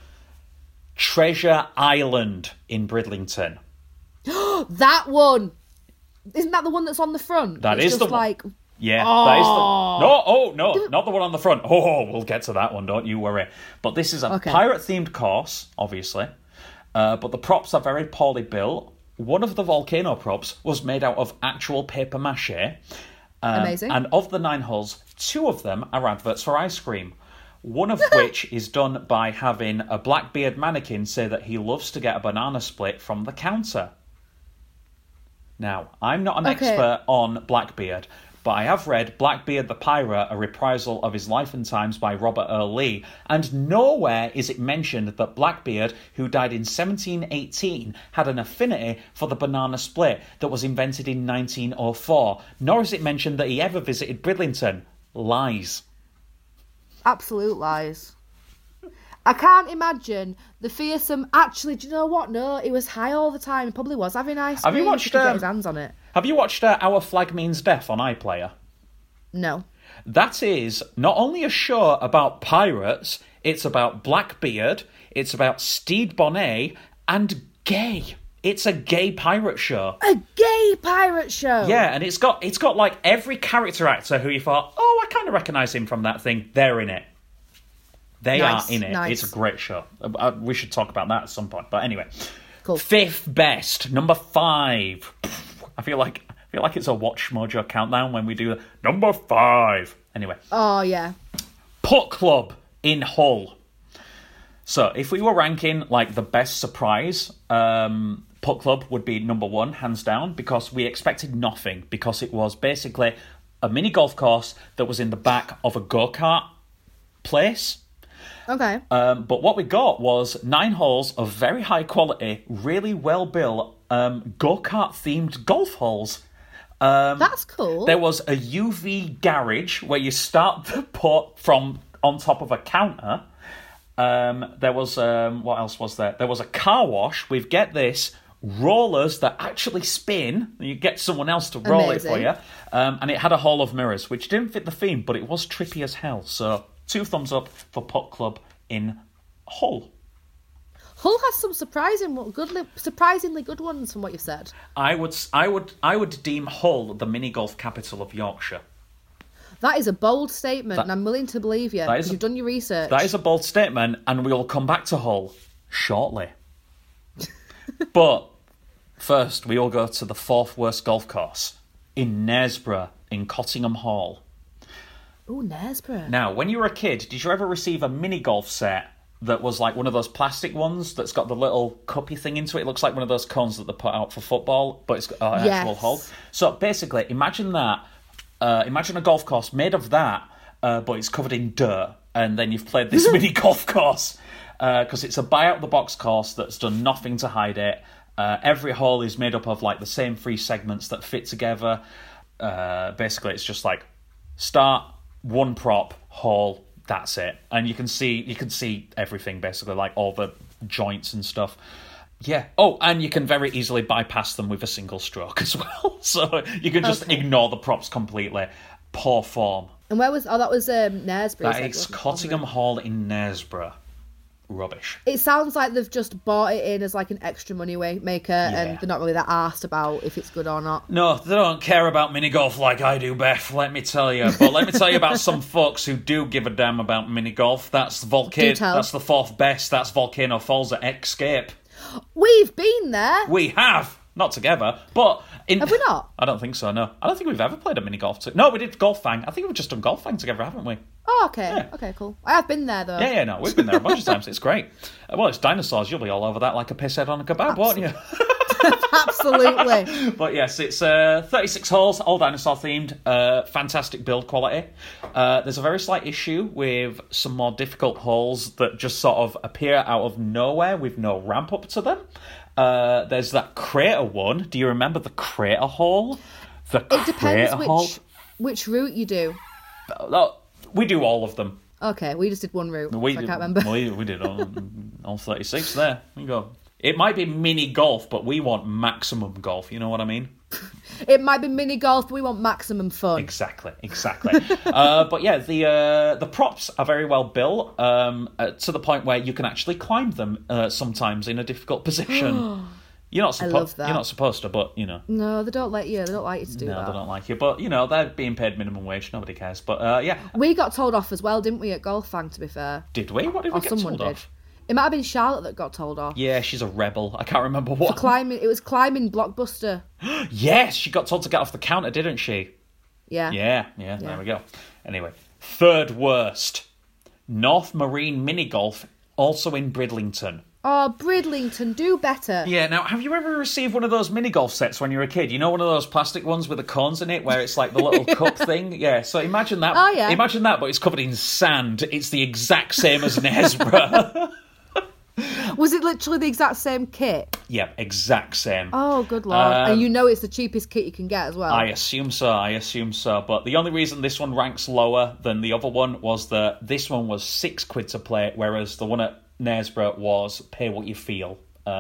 Treasure Island in Bridlington. That one. Isn't that the one that's on the front? That is the one. Yeah, that is the... No, not the one on the front. Oh, we'll get to that one, don't you worry. But this is a pirate-themed course, obviously. But the props are very poorly built. One of the volcano props was made out of actual paper mache. Amazing. And of the 9 holes, 2 of them are adverts for ice cream. One of which is done by having a Blackbeard mannequin say that he loves to get a banana split from the counter. Now, I'm not an expert on Blackbeard, but I have read Blackbeard the Pirate, a reprisal of his Life and Times by Robert Earl Lee, and nowhere is it mentioned that Blackbeard, who died in 1718, had an affinity for the banana split that was invented in 1904, nor is it mentioned that he ever visited Bridlington. Lies. Absolute lies. I can't imagine the fearsome... Actually, do you know what? No, he was high all the time. He probably was having ice cream. Have you watched... get his hands on it. Have you watched Our Flag Means Death on iPlayer? No. That is not only a show about pirates, it's about Blackbeard, it's about Stede Bonnet, and gay. It's a gay pirate show. A gay pirate show? Yeah, and it's got like every character actor who you thought, oh, I kind of recognise him from that thing, they're in it. They are in it. Nice. It's a great show. We should talk about that at some point. But anyway, cool. 5th best, number 5. I feel like it's a Watch Mojo countdown when we do number 5. Anyway. Oh yeah. Putt Club in Hull. So if we were ranking like the best surprise, Putt Club would be number one, hands down, because we expected nothing, because it was basically a mini golf course that was in the back of a go-kart place. Okay. But what we got was 9 holes of very high quality, really well-built go-kart themed golf holes. That's cool. There was a UV garage where you start the putt from on top of a counter. There was, what else was there? There was a car wash with, get this, rollers that actually spin. You get someone else to roll it for you. And it had a hall of mirrors, which didn't fit the theme, but it was trippy as hell. So 2 thumbs up for Putt Club in Hull. Hull has some surprisingly good ones from what you've said. I would deem Hull the mini golf capital of Yorkshire. That is a bold statement, and I'm willing to believe you, because you've done your research. That is a bold statement, and we'll come back to Hull shortly. But first, we all go to the 4th worst golf course in Knaresborough, in Cottingham Hall. Oh, Knaresborough. Now, when you were a kid, did you ever receive a mini golf set that was like one of those plastic ones that's got the little cuppy thing into it? It looks like one of those cones that they put out for football, but it's got an actual hole. So basically, imagine that. Imagine a golf course made of that, but it's covered in dirt, and then you've played this mini golf course. Because it's a buy-out-the-box course that's done nothing to hide it. Every hole is made up of like the same 3 segments that fit together. Basically, it's just like start, 1 prop, hole, that's it. And you can see everything, basically, like all the joints and stuff. Yeah. Oh, and you can very easily bypass them with a single stroke as well. So you can just ignore the props completely. Poor form. And where was... Oh, that was Knaresborough. That is Cottingham Hall in Knaresborough. Rubbish. It sounds like they've just bought it in as like an extra money maker, and they're not really that arsed about if it's good or not. No, they don't care about mini golf like I do, Beth, let me tell you. But let me tell you about some folks who do give a damn about mini golf. That's the 4th best. That's Volcano Falls at Escape. We've been there. We have. Not together, but... Have we not? I don't think so, no. I don't think we've ever played a mini golf... No, we did Golf Fang. I think we've just done Golf Fang together, haven't we? Oh, okay. Yeah. Okay, cool. I have been there, though. Yeah, no, we've been there a bunch of times. It's great. Well, it's dinosaurs. You'll be all over that like a pisshead on a kebab, won't you? Absolutely. But yes, it's 36 holes, all dinosaur themed, fantastic build quality. There's a very slight issue with some more difficult holes that just sort of appear out of nowhere with no ramp up to them. There's that crater one. Do you remember the crater hole? It depends which route you do. We do all of them. Okay, we just did one route. I can't remember. We did all 36 there. We go. It might be mini golf, but we want maximum golf. You know what I mean? It might be mini golf, but we want maximum fun. Exactly. But yeah, the props are very well built to the point where you can actually climb them sometimes in a difficult position. I love that. You're not supposed to, but, you know. No, they don't let you. They don't like you to do that. No, they don't like you. But, you know, they're being paid minimum wage. Nobody cares. But, yeah. We got told off as well, didn't we, at Golf Fang, to be fair? Did we? What did we get told off? It might have been Charlotte that got told off. Yeah, she's a rebel. I can't remember what. It was climbing Blockbuster. Yes, she got told to get off the counter, didn't she? Yeah. Yeah, there we go. Anyway, 3rd worst. North Marine Mini Golf, also in Bridlington. Oh, Bridlington, do better. Yeah, now, have you ever received one of those mini golf sets when you were a kid? You know, one of those plastic ones with the cones in it, where it's like the little cup thing? Yeah, so imagine that. Oh, yeah. Imagine that, but it's covered in sand. It's the exact same as Knaresborough. Was it literally the exact same kit? Yeah, exact same. Oh, good lord. And you know it's the cheapest kit you can get as well. I assume so. But the only reason this one ranks lower than the other one was that this one was £6 to play, whereas the one at Knaresborough was pay what you feel.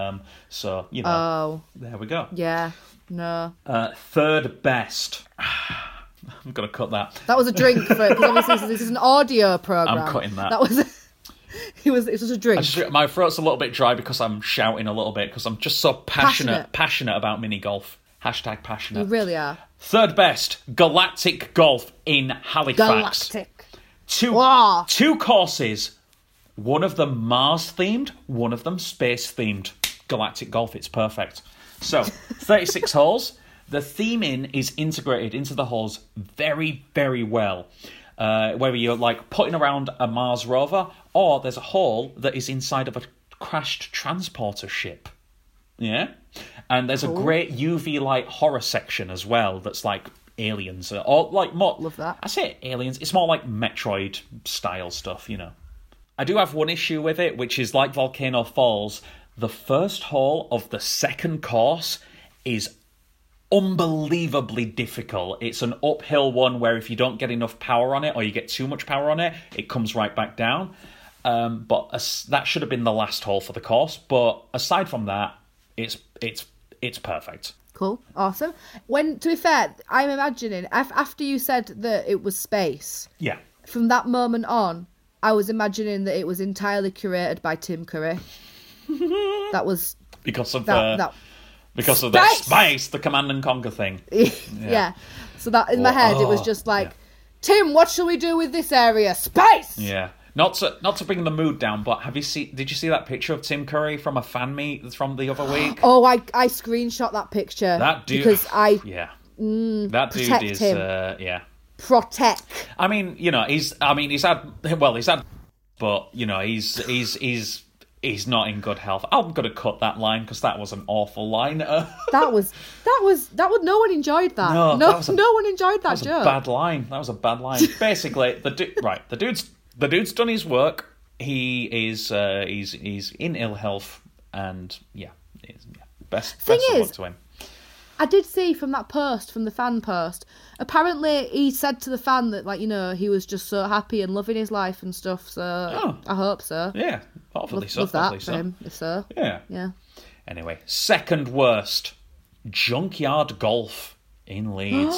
So, you know, there we go. Yeah, no. 3rd best. I'm going to cut that. That was a drink, because obviously this is an audio programme. I'm cutting that. That was... It was a drink. My throat's a little bit dry because I'm shouting a little bit, because I'm just so passionate about mini golf. #passionate. You really are. 3rd best, Galactic Golf in Halifax. Galactic. Two courses. One of them Mars-themed, one of them space-themed. Galactic Golf, it's perfect. So, 36 holes. The theming is integrated into the holes very, very well. whether you're like putting around a Mars rover, or there's a hole that is inside of a crashed transporter ship. Yeah, and there's a great UV light horror section as well. That's like aliens, or like more. Love that. I say aliens. It's more like Metroid style stuff, you know. I do have one issue with it, which is like Volcano Falls. The first hole of the second course is unbelievably difficult. It's an uphill one where if you don't get enough power on it, or you get too much power on it, it comes right back down. But that should have been the last hole for the course. But aside from that, it's perfect. Cool, awesome. To be fair, I'm imagining after you said that it was space. Yeah. From that moment on, I was imagining that it was entirely curated by Tim Curry. That was because of that space, the Command and Conquer thing. Yeah. So that in my head, it was just like, Tim, what shall we do with this area? Space. Yeah. Not to bring the mood down, but did you see that picture of Tim Curry from a fan meet from the other week? Oh, I screenshot that picture. That dude, because that dude is him. Protect. I mean, you know, he's had, but you know, he's not in good health. I'm gonna cut that line because that was an awful line. that was no one enjoyed that. No one enjoyed that joke. That was a bad line. Basically, the dude's done his work. He's in ill health, and best of luck to him. I did see from the fan post, apparently he said to the fan that, like, you know, he was just so happy and loving his life and stuff, so I hope so. Yeah, hopefully so. Love that for him, if so. Yeah. Anyway, second worst, Junkyard Golf in Leeds.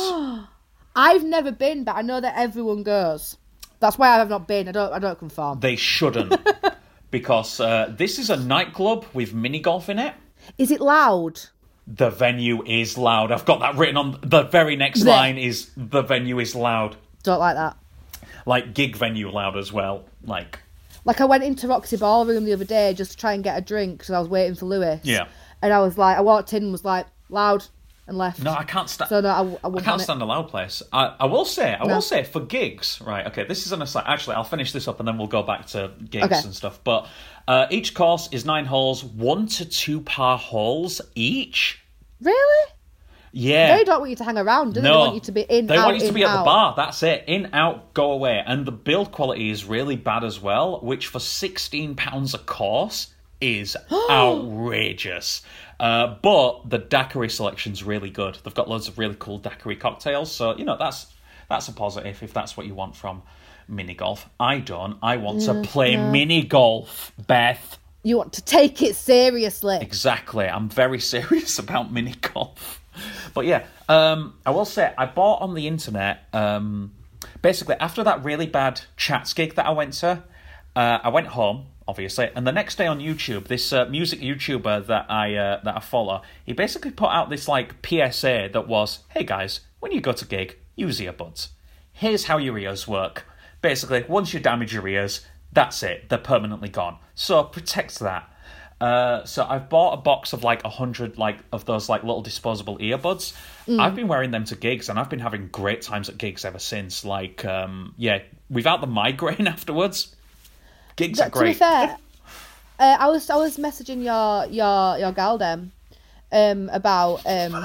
I've never been, but I know that everyone goes. That's why I have not been. I don't conform. They shouldn't, because this is a nightclub with mini golf in it. Is it loud? The venue is loud. I've got that written on the very next line. Is the venue is loud. Don't like that. Like gig venue loud as well. Like I went into Roxy Ballroom the other day just to try and get a drink because I was waiting for Lewis. Yeah. And I walked in and was like, loud, and left. No, I can't stand. So no, I can't stand a loud place. I will say for gigs, right? Okay, this is an aside. Actually, I'll finish this up and then we'll go back to gigs and stuff. But each course is 9 holes, 1 to 2 par holes each. Really? Yeah. They don't want you to hang around, do they? No. They want you to be in, They out, want you to be out. at the bar. That's it. In, out, go away. And the build quality is really bad as well, which for £16 a course is outrageous. But the daiquiri selection's really good. They've got loads of really cool daiquiri cocktails. So, you know, that's a positive if that's what you want from mini golf. I don't. I want to play mini golf, Beth. You want to take it seriously. Exactly. I'm very serious about mini golf. But yeah, I will say I bought on the internet, basically after that really bad Chats gig that I went to, I went home, obviously, and the next day on YouTube, this music YouTuber that I follow, he basically put out this like PSA that was, hey guys, when you go to gig, use earbuds. Here's how your ears work. Basically, once you damage your ears, that's it. They're permanently gone. So protect that. So I've bought a box of like 100 like of those like little disposable earbuds. I've been wearing them to gigs and I've been having great times at gigs ever since. Like, without the migraine afterwards, gigs are great. To be fair, I was messaging your galdem about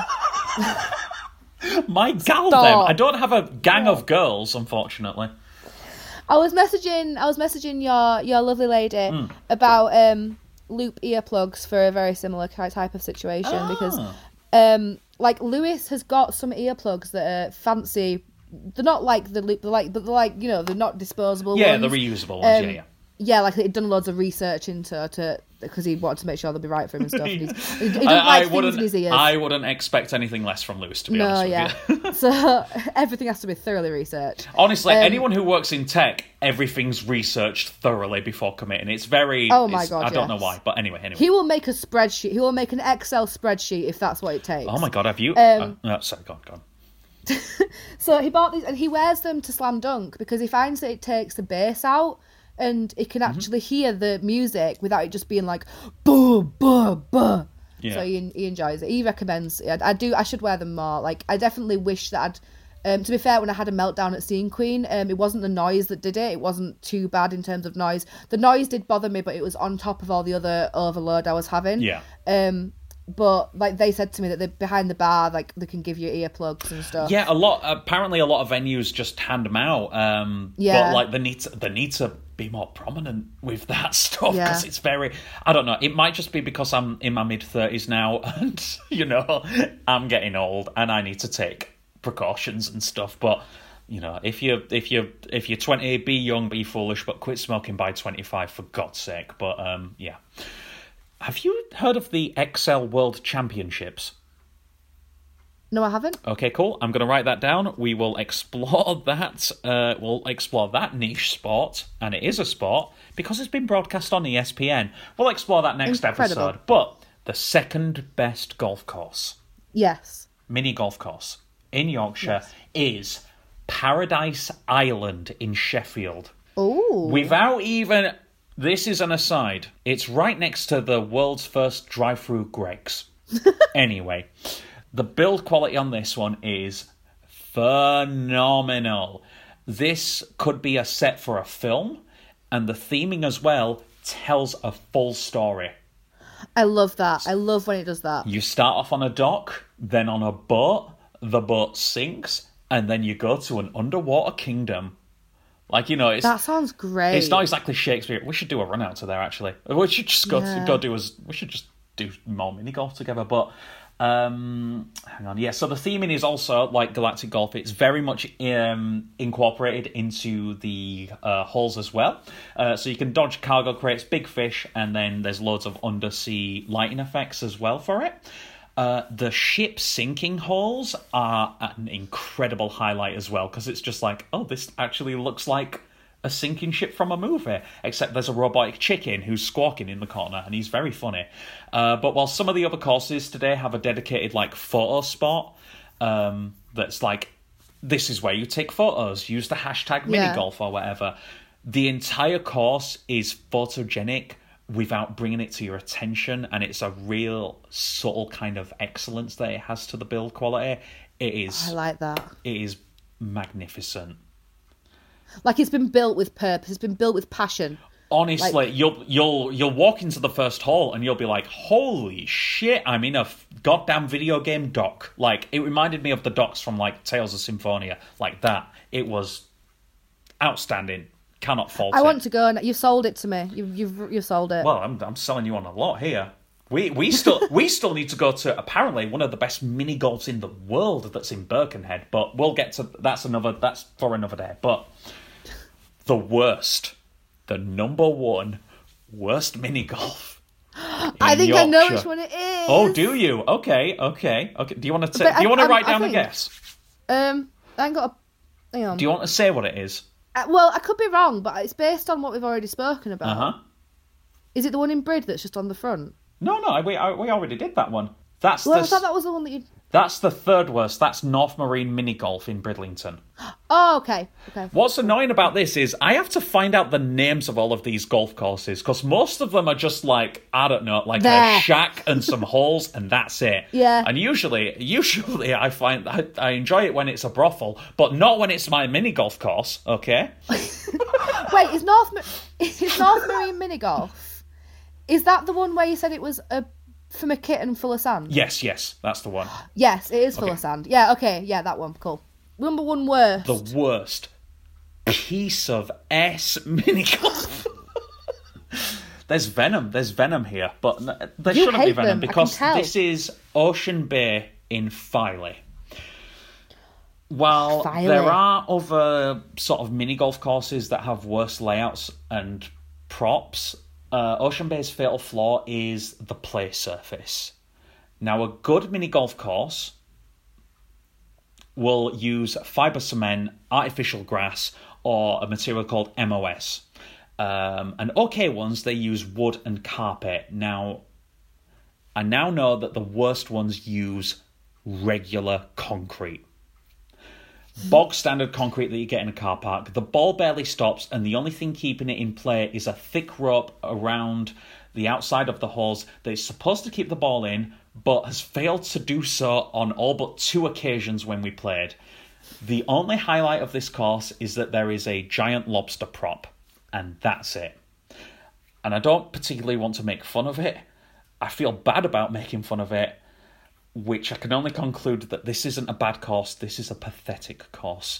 my galdem. I don't have a gang of girls, unfortunately. I was messaging your lovely lady about loop earplugs for a very similar type of situation because like Lewis has got some earplugs that are fancy. They're not like the loop, they're like you know, they're not disposable ones. The reusable ones, Yeah, like he'd done loads of research into because he wanted to make sure they'd be right for him and stuff. And he doesn't like things in his ears. I wouldn't expect anything less from Lewis, to be honest with you. So everything has to be thoroughly researched. Honestly, anyone who works in tech, everything's researched thoroughly before committing. It's very... Oh my God, I don't know why, but anyway. He will make a spreadsheet. He will make an Excel spreadsheet if that's what it takes. Oh my God, have you... sorry, go on. So he bought these and he wears them to slam dunk because he finds that it takes the bass out and he can actually hear the music without it just being like buh buh buh. Yeah. So he enjoys it. He recommends. I should wear them more. Like I definitely wish that To be fair, when I had a meltdown at Scene Queen, it wasn't the noise that did it. It wasn't too bad in terms of noise. The noise did bother me, but it was on top of all the other overload I was having. Yeah. But like they said to me that they're behind the bar, like they can give you earplugs and stuff. Yeah, apparently a lot of venues just hand them out. But like they need to be more prominent with that stuff because it's very, I don't know, it might just be because I'm in my mid-30s now and you know I'm getting old and I need to take precautions and stuff. But you know, if you're 20, be young, be foolish, but quit smoking by 25 for God's sake. But yeah. Have you heard of the XL World Championships? No, I haven't. Okay, cool. I'm going to write that down. We will explore that. We'll explore that niche sport, and it is a sport because it's been broadcast on ESPN. We'll explore that next episode. But the second best golf course, mini golf course in Yorkshire is Paradise Island in Sheffield. Ooh. Without even... This is an aside. It's right next to the world's first drive-through Greggs. Anyway, the build quality on this one is phenomenal. This could be a set for a film, and the theming as well tells a full story. I love that. I love when it does that. You start off on a dock, then on a boat, the boat sinks, and then you go to an underwater kingdom. Like, you know, that sounds great. It's not exactly Shakespeare. We should do a run out to there, actually. We should just we should just do more mini golf together. But hang on, yeah. So the theming is also like Galactic Golf. It's very much incorporated into the holes as well. So you can dodge cargo crates, big fish, and then there's loads of undersea lighting effects as well for it. The ship sinking holes are an incredible highlight as well, because it's just like, oh, this actually looks like a sinking ship from a movie, except there's a robotic chicken who's squawking in the corner, and he's very funny. But while some of the other courses today have a dedicated like photo spot, that's like, this is where you take photos, use the hashtag minigolf or whatever, the entire course is photogenic without bringing it to your attention, and it's a real subtle kind of excellence that it has to the build quality. It is. I like that. It is magnificent. Like it's been built with purpose. It's been built with passion. Honestly, like, you'll walk into the first hole and you'll be like, holy shit, I'm in a goddamn video game dock. Like, it reminded me of the docks from like Tales of Symphonia, like that. It was outstanding. Cannot fault it. I want to go, and you've sold it to me. You've sold it. Well, I'm selling you on a lot here. We still need to go to apparently one of the best mini golfs in the world that's in Birkenhead, but we'll get to that's for another day. But the number one worst mini golf. I think Yorkshire. I know which one it is. Oh, do you? Okay. Do you want to write down a guess? I ain't got a. Hang on. Do you want to say what it is? Well, I could be wrong, but it's based on what we've already spoken about. Uh-huh. Is it the one in Brid that's just on the front? No, we already did that one. I thought that was the one that you... That's the third worst. That's North Marine Mini Golf in Bridlington. Oh, okay. What's annoying about this is I have to find out the names of all of these golf courses, because most of them are just like, I don't know, like a shack and some holes, and that's it. Yeah. And usually I find I enjoy it when it's a brothel, but not when it's my mini golf course, okay? Wait, is North Marine Mini Golf, is that the one where you said it was from a kitten full of sand? Yes, that's the one. Yes, it is full of sand. Yeah, okay, yeah, that one, cool. Number one worst. The worst piece of mini golf. There's venom here, but there shouldn't be venom because this is Ocean Bay in Filey. While there are other sort of mini golf courses that have worse layouts and props, Ocean Bay's fatal flaw is the play surface. Now, a good mini golf course will use fibre cement, artificial grass, or a material called MOS. And okay ones, they use wood and carpet. Now, I now know that the worst ones use regular concrete. Bog standard concrete that you get in a car park. The ball barely stops, and the only thing keeping it in play is a thick rope around the outside of the holes that is supposed to keep the ball in, but has failed to do so on all but 2 occasions when we played. The only highlight of this course is that there is a giant lobster prop, and that's it. And I don't particularly want to make fun of it. I feel bad about making fun of it, which I can only conclude that this isn't a bad course, this is a pathetic course.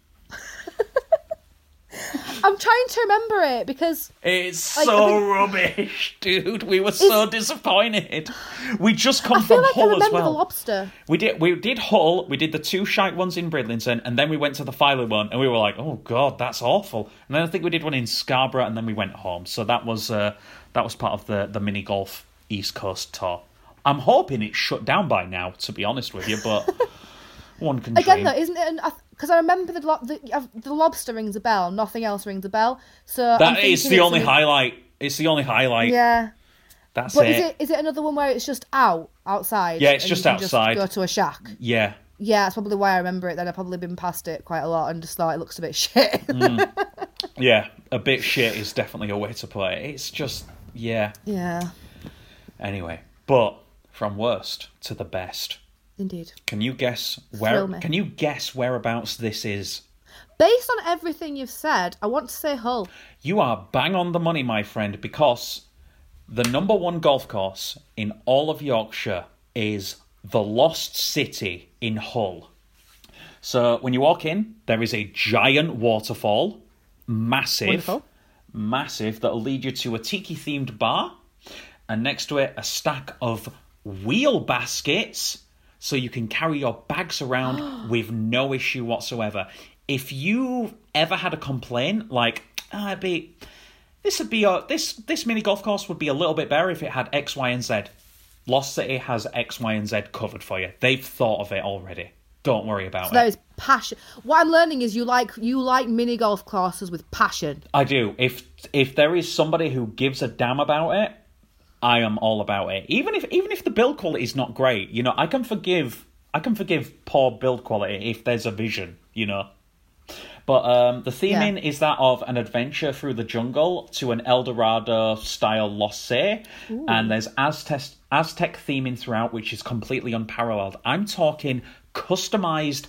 I'm trying to remember it because... It's so rubbish, dude. We were so disappointed. We just come from Hull as well. I remember the lobster. We did Hull, we did the 2 shite ones in Bridlington, and then we went to the Filey one, and we were like, oh God, that's awful. And then I think we did one in Scarborough, and then we went home. So that was part of the mini golf East Coast tour. I'm hoping it's shut down by now, to be honest with you, but one can dream. Again, though, isn't it... Because I remember the lobster rings a bell, nothing else rings a bell. So that is the only highlight. It's the only highlight. Yeah. That's but it. Is it another one where it's just outside? Yeah, it's just outside. Just go to a shack. Yeah. Yeah, that's probably why I remember it. Then I've probably been past it quite a lot and just thought it looks a bit shit. Yeah, a bit shit is definitely a way to play it. It's just, yeah. Yeah. Anyway, but from worst to the best. Indeed. Can you guess whereabouts this is? Based on everything you've said, I want to say Hull. You are bang on the money, my friend, because the number 1 golf course in all of Yorkshire is the Lost City in Hull. So when you walk in, there is a giant waterfall, massive, that'll lead you to a tiki-themed bar, and next to it, a stack of wheel baskets, so you can carry your bags around with no issue whatsoever. If you ever had a complaint, like, this mini golf course would be a little bit better if it had X, Y, and Z. Lost City has X, Y, and Z covered for you. They've thought of it already. Don't worry about it. There is passion. What I'm learning is you like mini golf courses with passion. I do. If there is somebody who gives a damn about it, I am all about it. Even if the build quality is not great, you know, I can forgive poor build quality if there's a vision, you know. But the theming is that of an adventure through the jungle to an El Dorado style Lost City, and there's Aztec theming throughout, which is completely unparalleled. I'm talking customized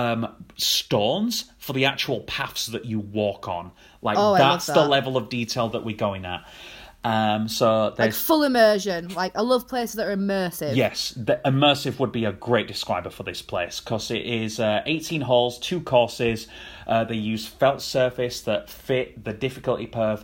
stones for the actual paths that you walk on. Like that's the level of detail that we're going at. So like full immersion. Like I love places that are immersive. Yes, the immersive would be a great describer for this place because it is 18 holes, 2 courses. They use felt surface that fit the difficulty curve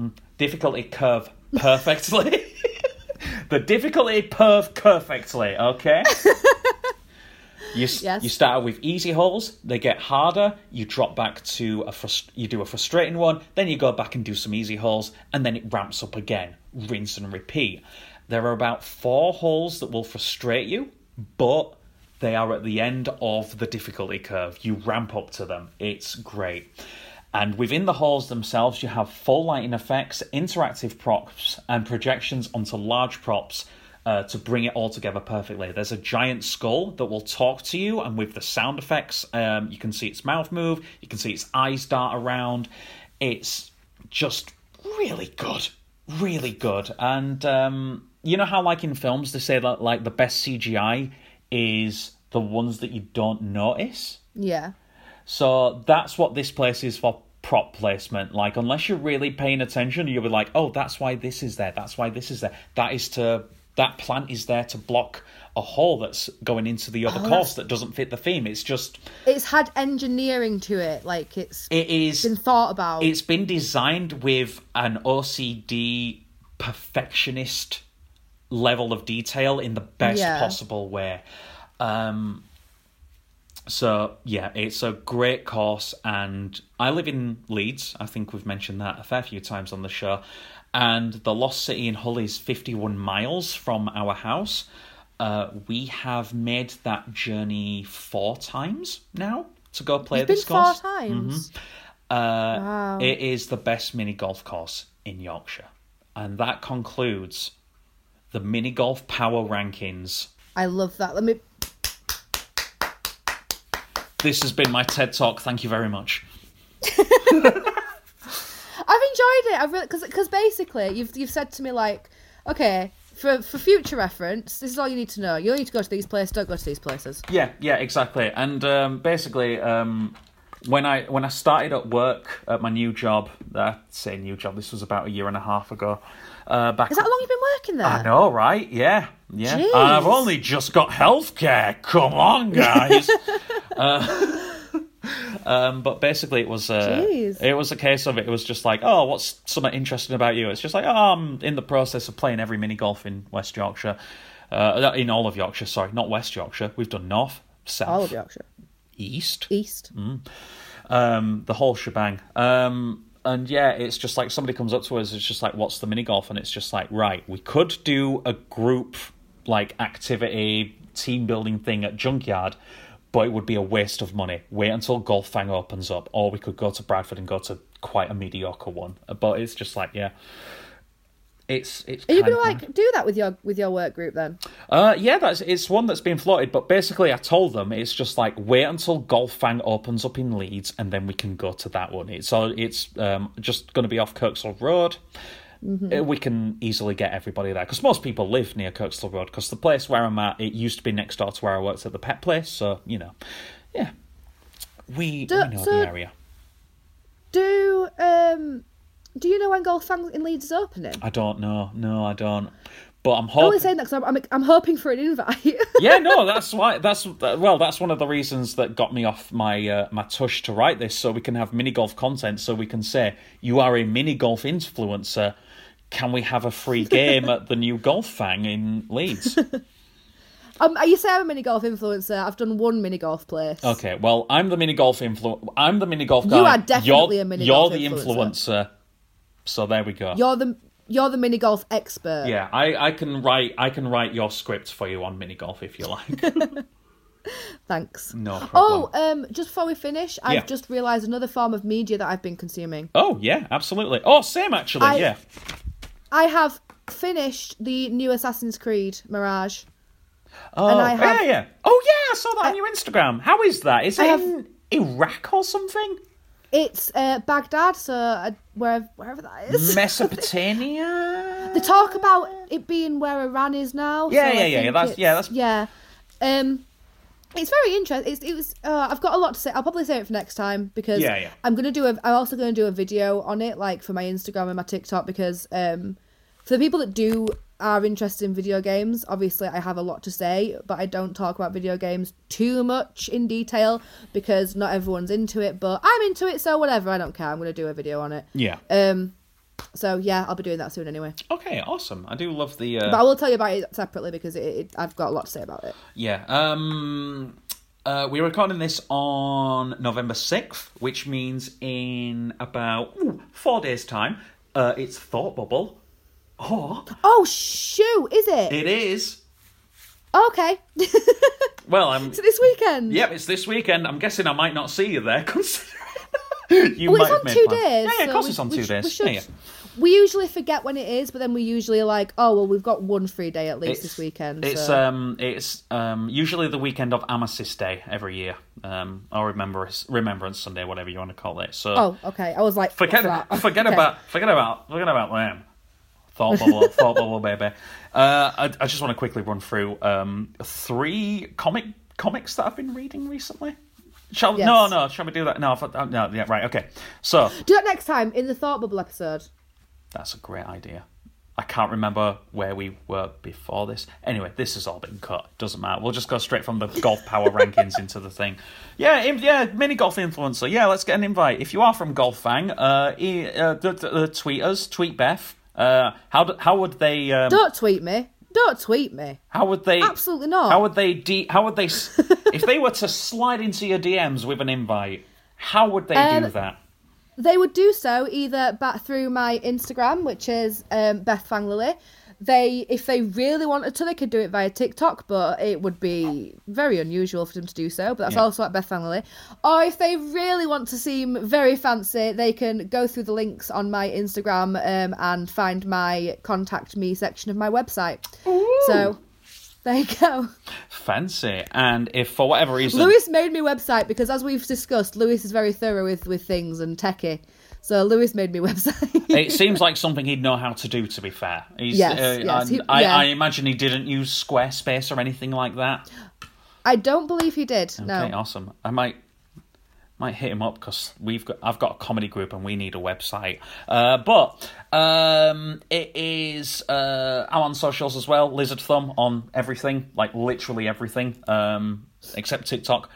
perfectly. The difficulty curve perfectly. Okay. You start out with easy holes, they get harder, you drop back to you do a frustrating one, then you go back and do some easy holes, and then it ramps up again. Rinse and repeat. There are about 4 holes that will frustrate you, but they are at the end of the difficulty curve. You ramp up to them. It's great. And within the holes themselves, you have full lighting effects, interactive props, and projections onto large props to bring it all together perfectly. There's a giant skull that will talk to you, and with the sound effects, you can see its mouth move, you can see its eyes dart around. It's just really good. Really good. And you know how, like in films, they say that like the best CGI is the ones that you don't notice? Yeah. So that's what this place is for prop placement. Like, unless you're really paying attention, you'll be like, oh, that's why this is there. That's why this is there. That plant is there to block a hole that's going into the other course that doesn't fit the theme. It's had engineering to it. Like it is been thought about. It's been designed with an OCD perfectionist level of detail in the best possible way. So yeah, it's a great course, and I live in Leeds. I think we've mentioned that a fair few times on the show. And the Lost City in Hull is 51 miles from our house. We have made that journey 4 times now to go play this course. 4 times? Mm-hmm. Wow. It is the best mini golf course in Yorkshire. And that concludes the mini golf power rankings. I love that. This has been my TED Talk. Thank you very much. I've enjoyed it. I've really because basically you've said to me like, okay, for future reference, this is all you need to know. You only need to go to these places. Don't go to these places. Yeah, exactly. And basically, when I started at work at my new job, this was about a year and a half ago. Back. Is that how long you've been working there? I know, right? Yeah. Jeez. I've only just got healthcare. Come on, guys. But basically, it was a case of it was just like, oh, what's something interesting about you? It's just like, oh, I'm in the process of playing every mini golf in West Yorkshire, in all of Yorkshire. Sorry, not West Yorkshire. We've done North, South, all of Yorkshire, East. The whole shebang. And yeah, it's just like somebody comes up to us. It's just like, what's the mini golf? And it's just like, right, we could do a group like activity, team building thing at Junkyard. But it would be a waste of money. Wait until Golf Fang opens up, or we could go to Bradford and go to quite a mediocre one. But it's just like, yeah, it's. Are you going to do that with your work group then? Yeah, it's one that's been floated. But basically, I told them it's just like wait until Golf Fang opens up in Leeds, and then we can go to that one. It's just going to be off Kirkstall Road. Mm-hmm. We can easily get everybody there because most people live near Kirkstall Road because the place where I'm at, it used to be next door to where I worked at the pet place, so we know the area. Do you know when Golf Fang in Leeds is opening? I don't know. No, I don't. But I'm hoping. I'm only saying that because I'm hoping for an invite. Yeah, no, that's why. That's one of the reasons that got me off my my tush to write this, so we can have mini golf content, so we can say you are a mini golf influencer. Can we have a free game at the new Golf Fang in Leeds? You say I'm a mini golf influencer. I've done one mini golf place. Okay, well, I'm the mini golf I'm the mini golf guy. You are definitely a mini golf influencer. You're the influencer. So there we go. You're the mini golf expert. Yeah, I can write your script for you on mini golf if you like. Thanks. No problem. Oh, just before we finish, I've just realised another form of media that I've been consuming. Oh yeah, absolutely. Oh, same actually. Yeah. I have finished the new Assassin's Creed Mirage. Oh, and yeah. Oh yeah, I saw that on your Instagram. How is that? Is it in Iraq or something? It's Baghdad, so wherever that is. Mesopotamia. They talk about it being where Iran is now. Yeah. It's very interesting. I've got a lot to say. I'll probably say it for next time because I'm also gonna do a video on it, like for my Instagram and my TikTok, because for the people that are interested in video games, obviously I have a lot to say, but I don't talk about video games too much in detail because not everyone's into it, but I'm into it, so whatever, I don't care. I'm going to do a video on it. Yeah. So yeah, I'll be doing that soon anyway. Okay, awesome. I do love the... But I will tell you about it separately because I've got a lot to say about it. Yeah. We're recording this on November 6th, which means in about 4 days' time, it's Thought Bubble. Oh, shoot, is it? It is. Okay. Well, It's this weekend? Yep, it's this weekend. I'm guessing I might not see you there, considering it's on 2 days. Yeah, of course it's on 2 days. We usually forget when it is, but then we usually are like, oh, well, we've got one free day at least this weekend. It's usually the weekend of Armistice Day every year, or Remembrance Sunday, whatever you want to call it. So. Oh, okay. I was like, forget about them. Thought bubble, baby. I just want to quickly run through 3 comics that I've been reading recently. Shall we do that? No, yeah, right, okay. So do that next time in the Thought Bubble episode. That's a great idea. I can't remember where we were before this. Anyway, this has all been cut. Doesn't matter. We'll just go straight from the golf power rankings into the thing. Yeah, mini golf influencer. Yeah, let's get an invite. If you are from Golf Fang, tweet us, tweet Beth. How would they? Don't tweet me. Don't tweet me. How would they? Absolutely not. How would they? If they were to slide into your DMs with an invite, how would they do that? They would do so either back through my Instagram, which is Beth Fang Lily. If they really wanted to, they could do it via TikTok, but it would be very unusual for them to do so. But that's also at Beth Fang Lily. Or if they really want to seem very fancy, they can go through the links on my Instagram and find my contact me section of my website. Ooh. So there you go. Fancy. And if for whatever reason... Lewis made me a website because, as we've discussed, Lewis is very thorough with things and techie. So Lewis made me a website. It seems like something he'd know how to do, to be fair. Yes. I imagine he didn't use Squarespace or anything like that. I don't believe he did, Okay, no. awesome. I might hit him up because I've got a comedy group and we need a website. But it is I'm on socials as well. Lizard Thumb on everything, like literally everything, except TikTok.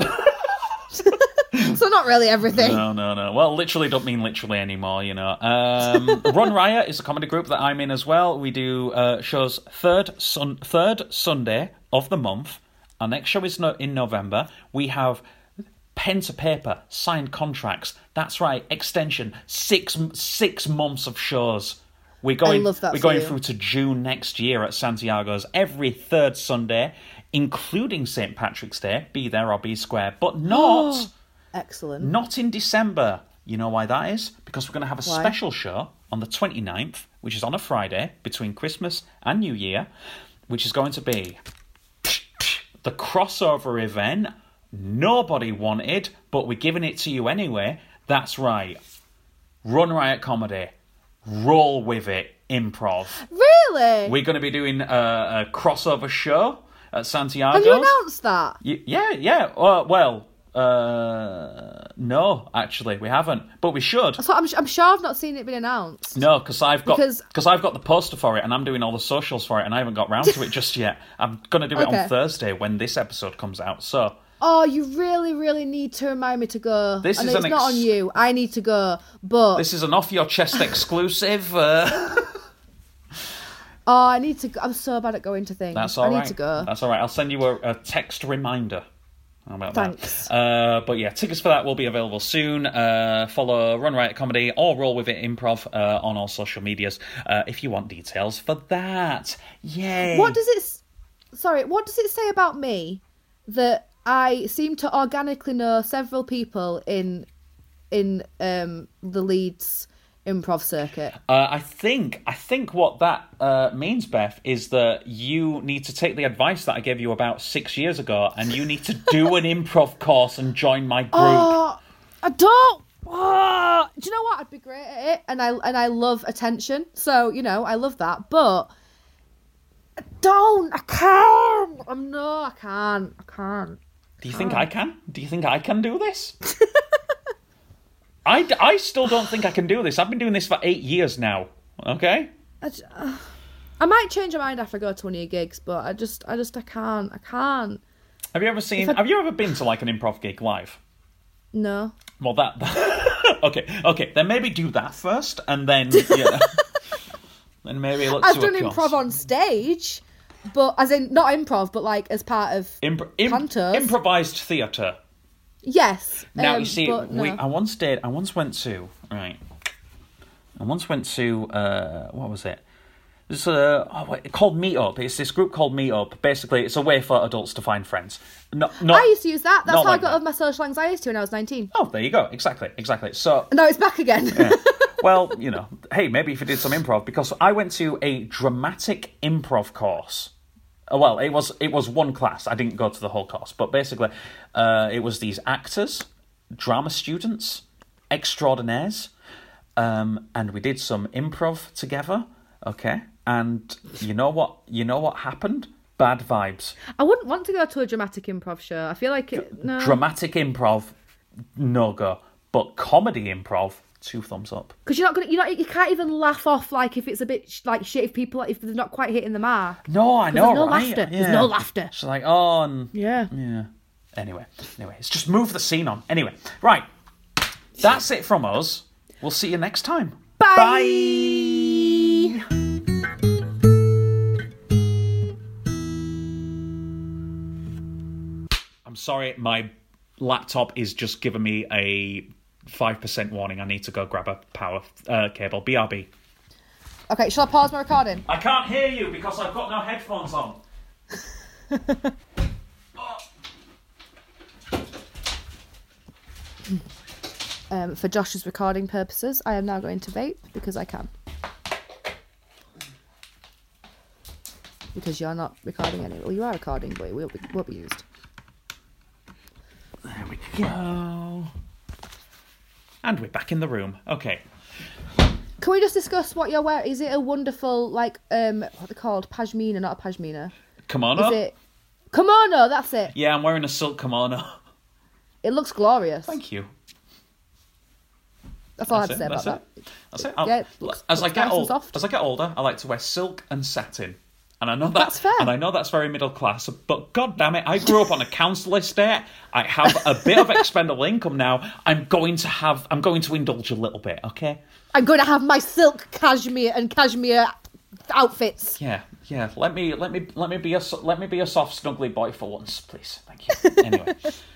So not really everything. No. Well, literally don't mean literally anymore, you know. Run Riot is a comedy group that I'm in as well. We do shows third Sunday of the month. Our next show is in November. We have pen to paper, signed contracts. That's right, extension. 6 months of shows. We're going through to June next year at Santiago's every third Sunday, including St. Patrick's Day. Be there or be square, but not... Excellent. Not in December. You know why that is? Because we're going to have a special show on the 29th, which is on a Friday, between Christmas and New Year, which is going to be the crossover event nobody wanted, but we're giving it to you anyway. That's right. Run Riot Comedy. Roll with it. Improv. Really? We're going to be doing a crossover show at Santiago's. Have you announced that? Yeah. No, actually, we haven't, but we should. So I'm sure I've not seen it being announced. No, because I've got the poster for it, and I'm doing all the socials for it, and I haven't got round to it just yet. I'm gonna do it on Thursday when this episode comes out. So. Oh, you really, really need to remind me to go. It's not on you. I need to go, but this is an off your chest exclusive. Oh, I need to go. I'm so bad at going to things. That's all right. I need to go. That's all right. I'll send you a text reminder. How about Thanks. that? But yeah, tickets for that will be available soon. Follow Run Riot Comedy or Roll With It Improv on all social medias if you want details for that. Yay! What does it say about me that I seem to organically know several people in the Leeds improv circuit? I think what that means, Beth, is that you need to take the advice that I gave you about 6 years ago, and you need to do an improv course and join my group. Oh, I don't. Oh, do you know what? I'd be great at it, and I love attention, so you know I love that. But I don't. I can't. I can't. Do you think I can? Do you think I can do this? I still don't think I can do this. I've been doing this for 8 years now. Okay? I might change my mind after I go to one of your gigs, but I can't. Have you ever been to like an improv gig live? No. Well, that okay. Then maybe do that first, and then then maybe look. I've done improv on stage, but as in not improv, but like as part of Pantos. Improvised theatre. Yes. Now you see, no. I once went to what was it? It's called Meetup. It's this group called Meetup. Basically, it's a way for adults to find friends. I used to use that. That's how I got over my social anxiety when I was 19. Oh, there you go. Exactly. So now it's back again. Yeah. Well, you know, hey, maybe if you did some improv, because I went to a dramatic improv course. Well, it was one class. I didn't go to the whole course, but basically, it was these actors, drama students, extraordinaires, and we did some improv together. Okay, and you know what happened? Bad vibes. I wouldn't want to go to a dramatic improv show. I feel like no. Dramatic improv, no go. But comedy improv, 2 thumbs up. Because you can't even laugh off like if it's a bit like shit if people if they're not quite hitting the mark. No, I know, there's no right? laughter. Yeah. There's no laughter. It's like, oh, yeah. Anyway, it's just move the scene on. Anyway, right. That's it from us. We'll see you next time. Bye. I'm sorry, my laptop is just giving me a 5% warning. I need to go grab a power cable. BRB. Okay, shall I pause my recording? I can't hear you because I've got no headphones on. For Josh's recording purposes, I am now going to vape because I can. Because you're not recording anyway. Well, you are recording, but it won't be used. There we go. And we're back in the room. Okay. Can we just discuss what you're wearing? Is it a wonderful, like, what are they called? Pashmina, not a pashmina. Kimono? Is it... Kimono, that's it. Yeah, I'm wearing a silk kimono. It looks glorious. Thank you. That's all I had to say about that. That's it. As I get older, I like to wear silk and satin. And I know that's fair. And I know that's very middle class, but god damn it, I grew up on a council estate. I have a bit of expendable income now. I'm going to indulge a little bit, okay? I'm going to have my silk cashmere outfits. Yeah. Let me be a soft, snuggly boy for once, please. Thank you. Anyway.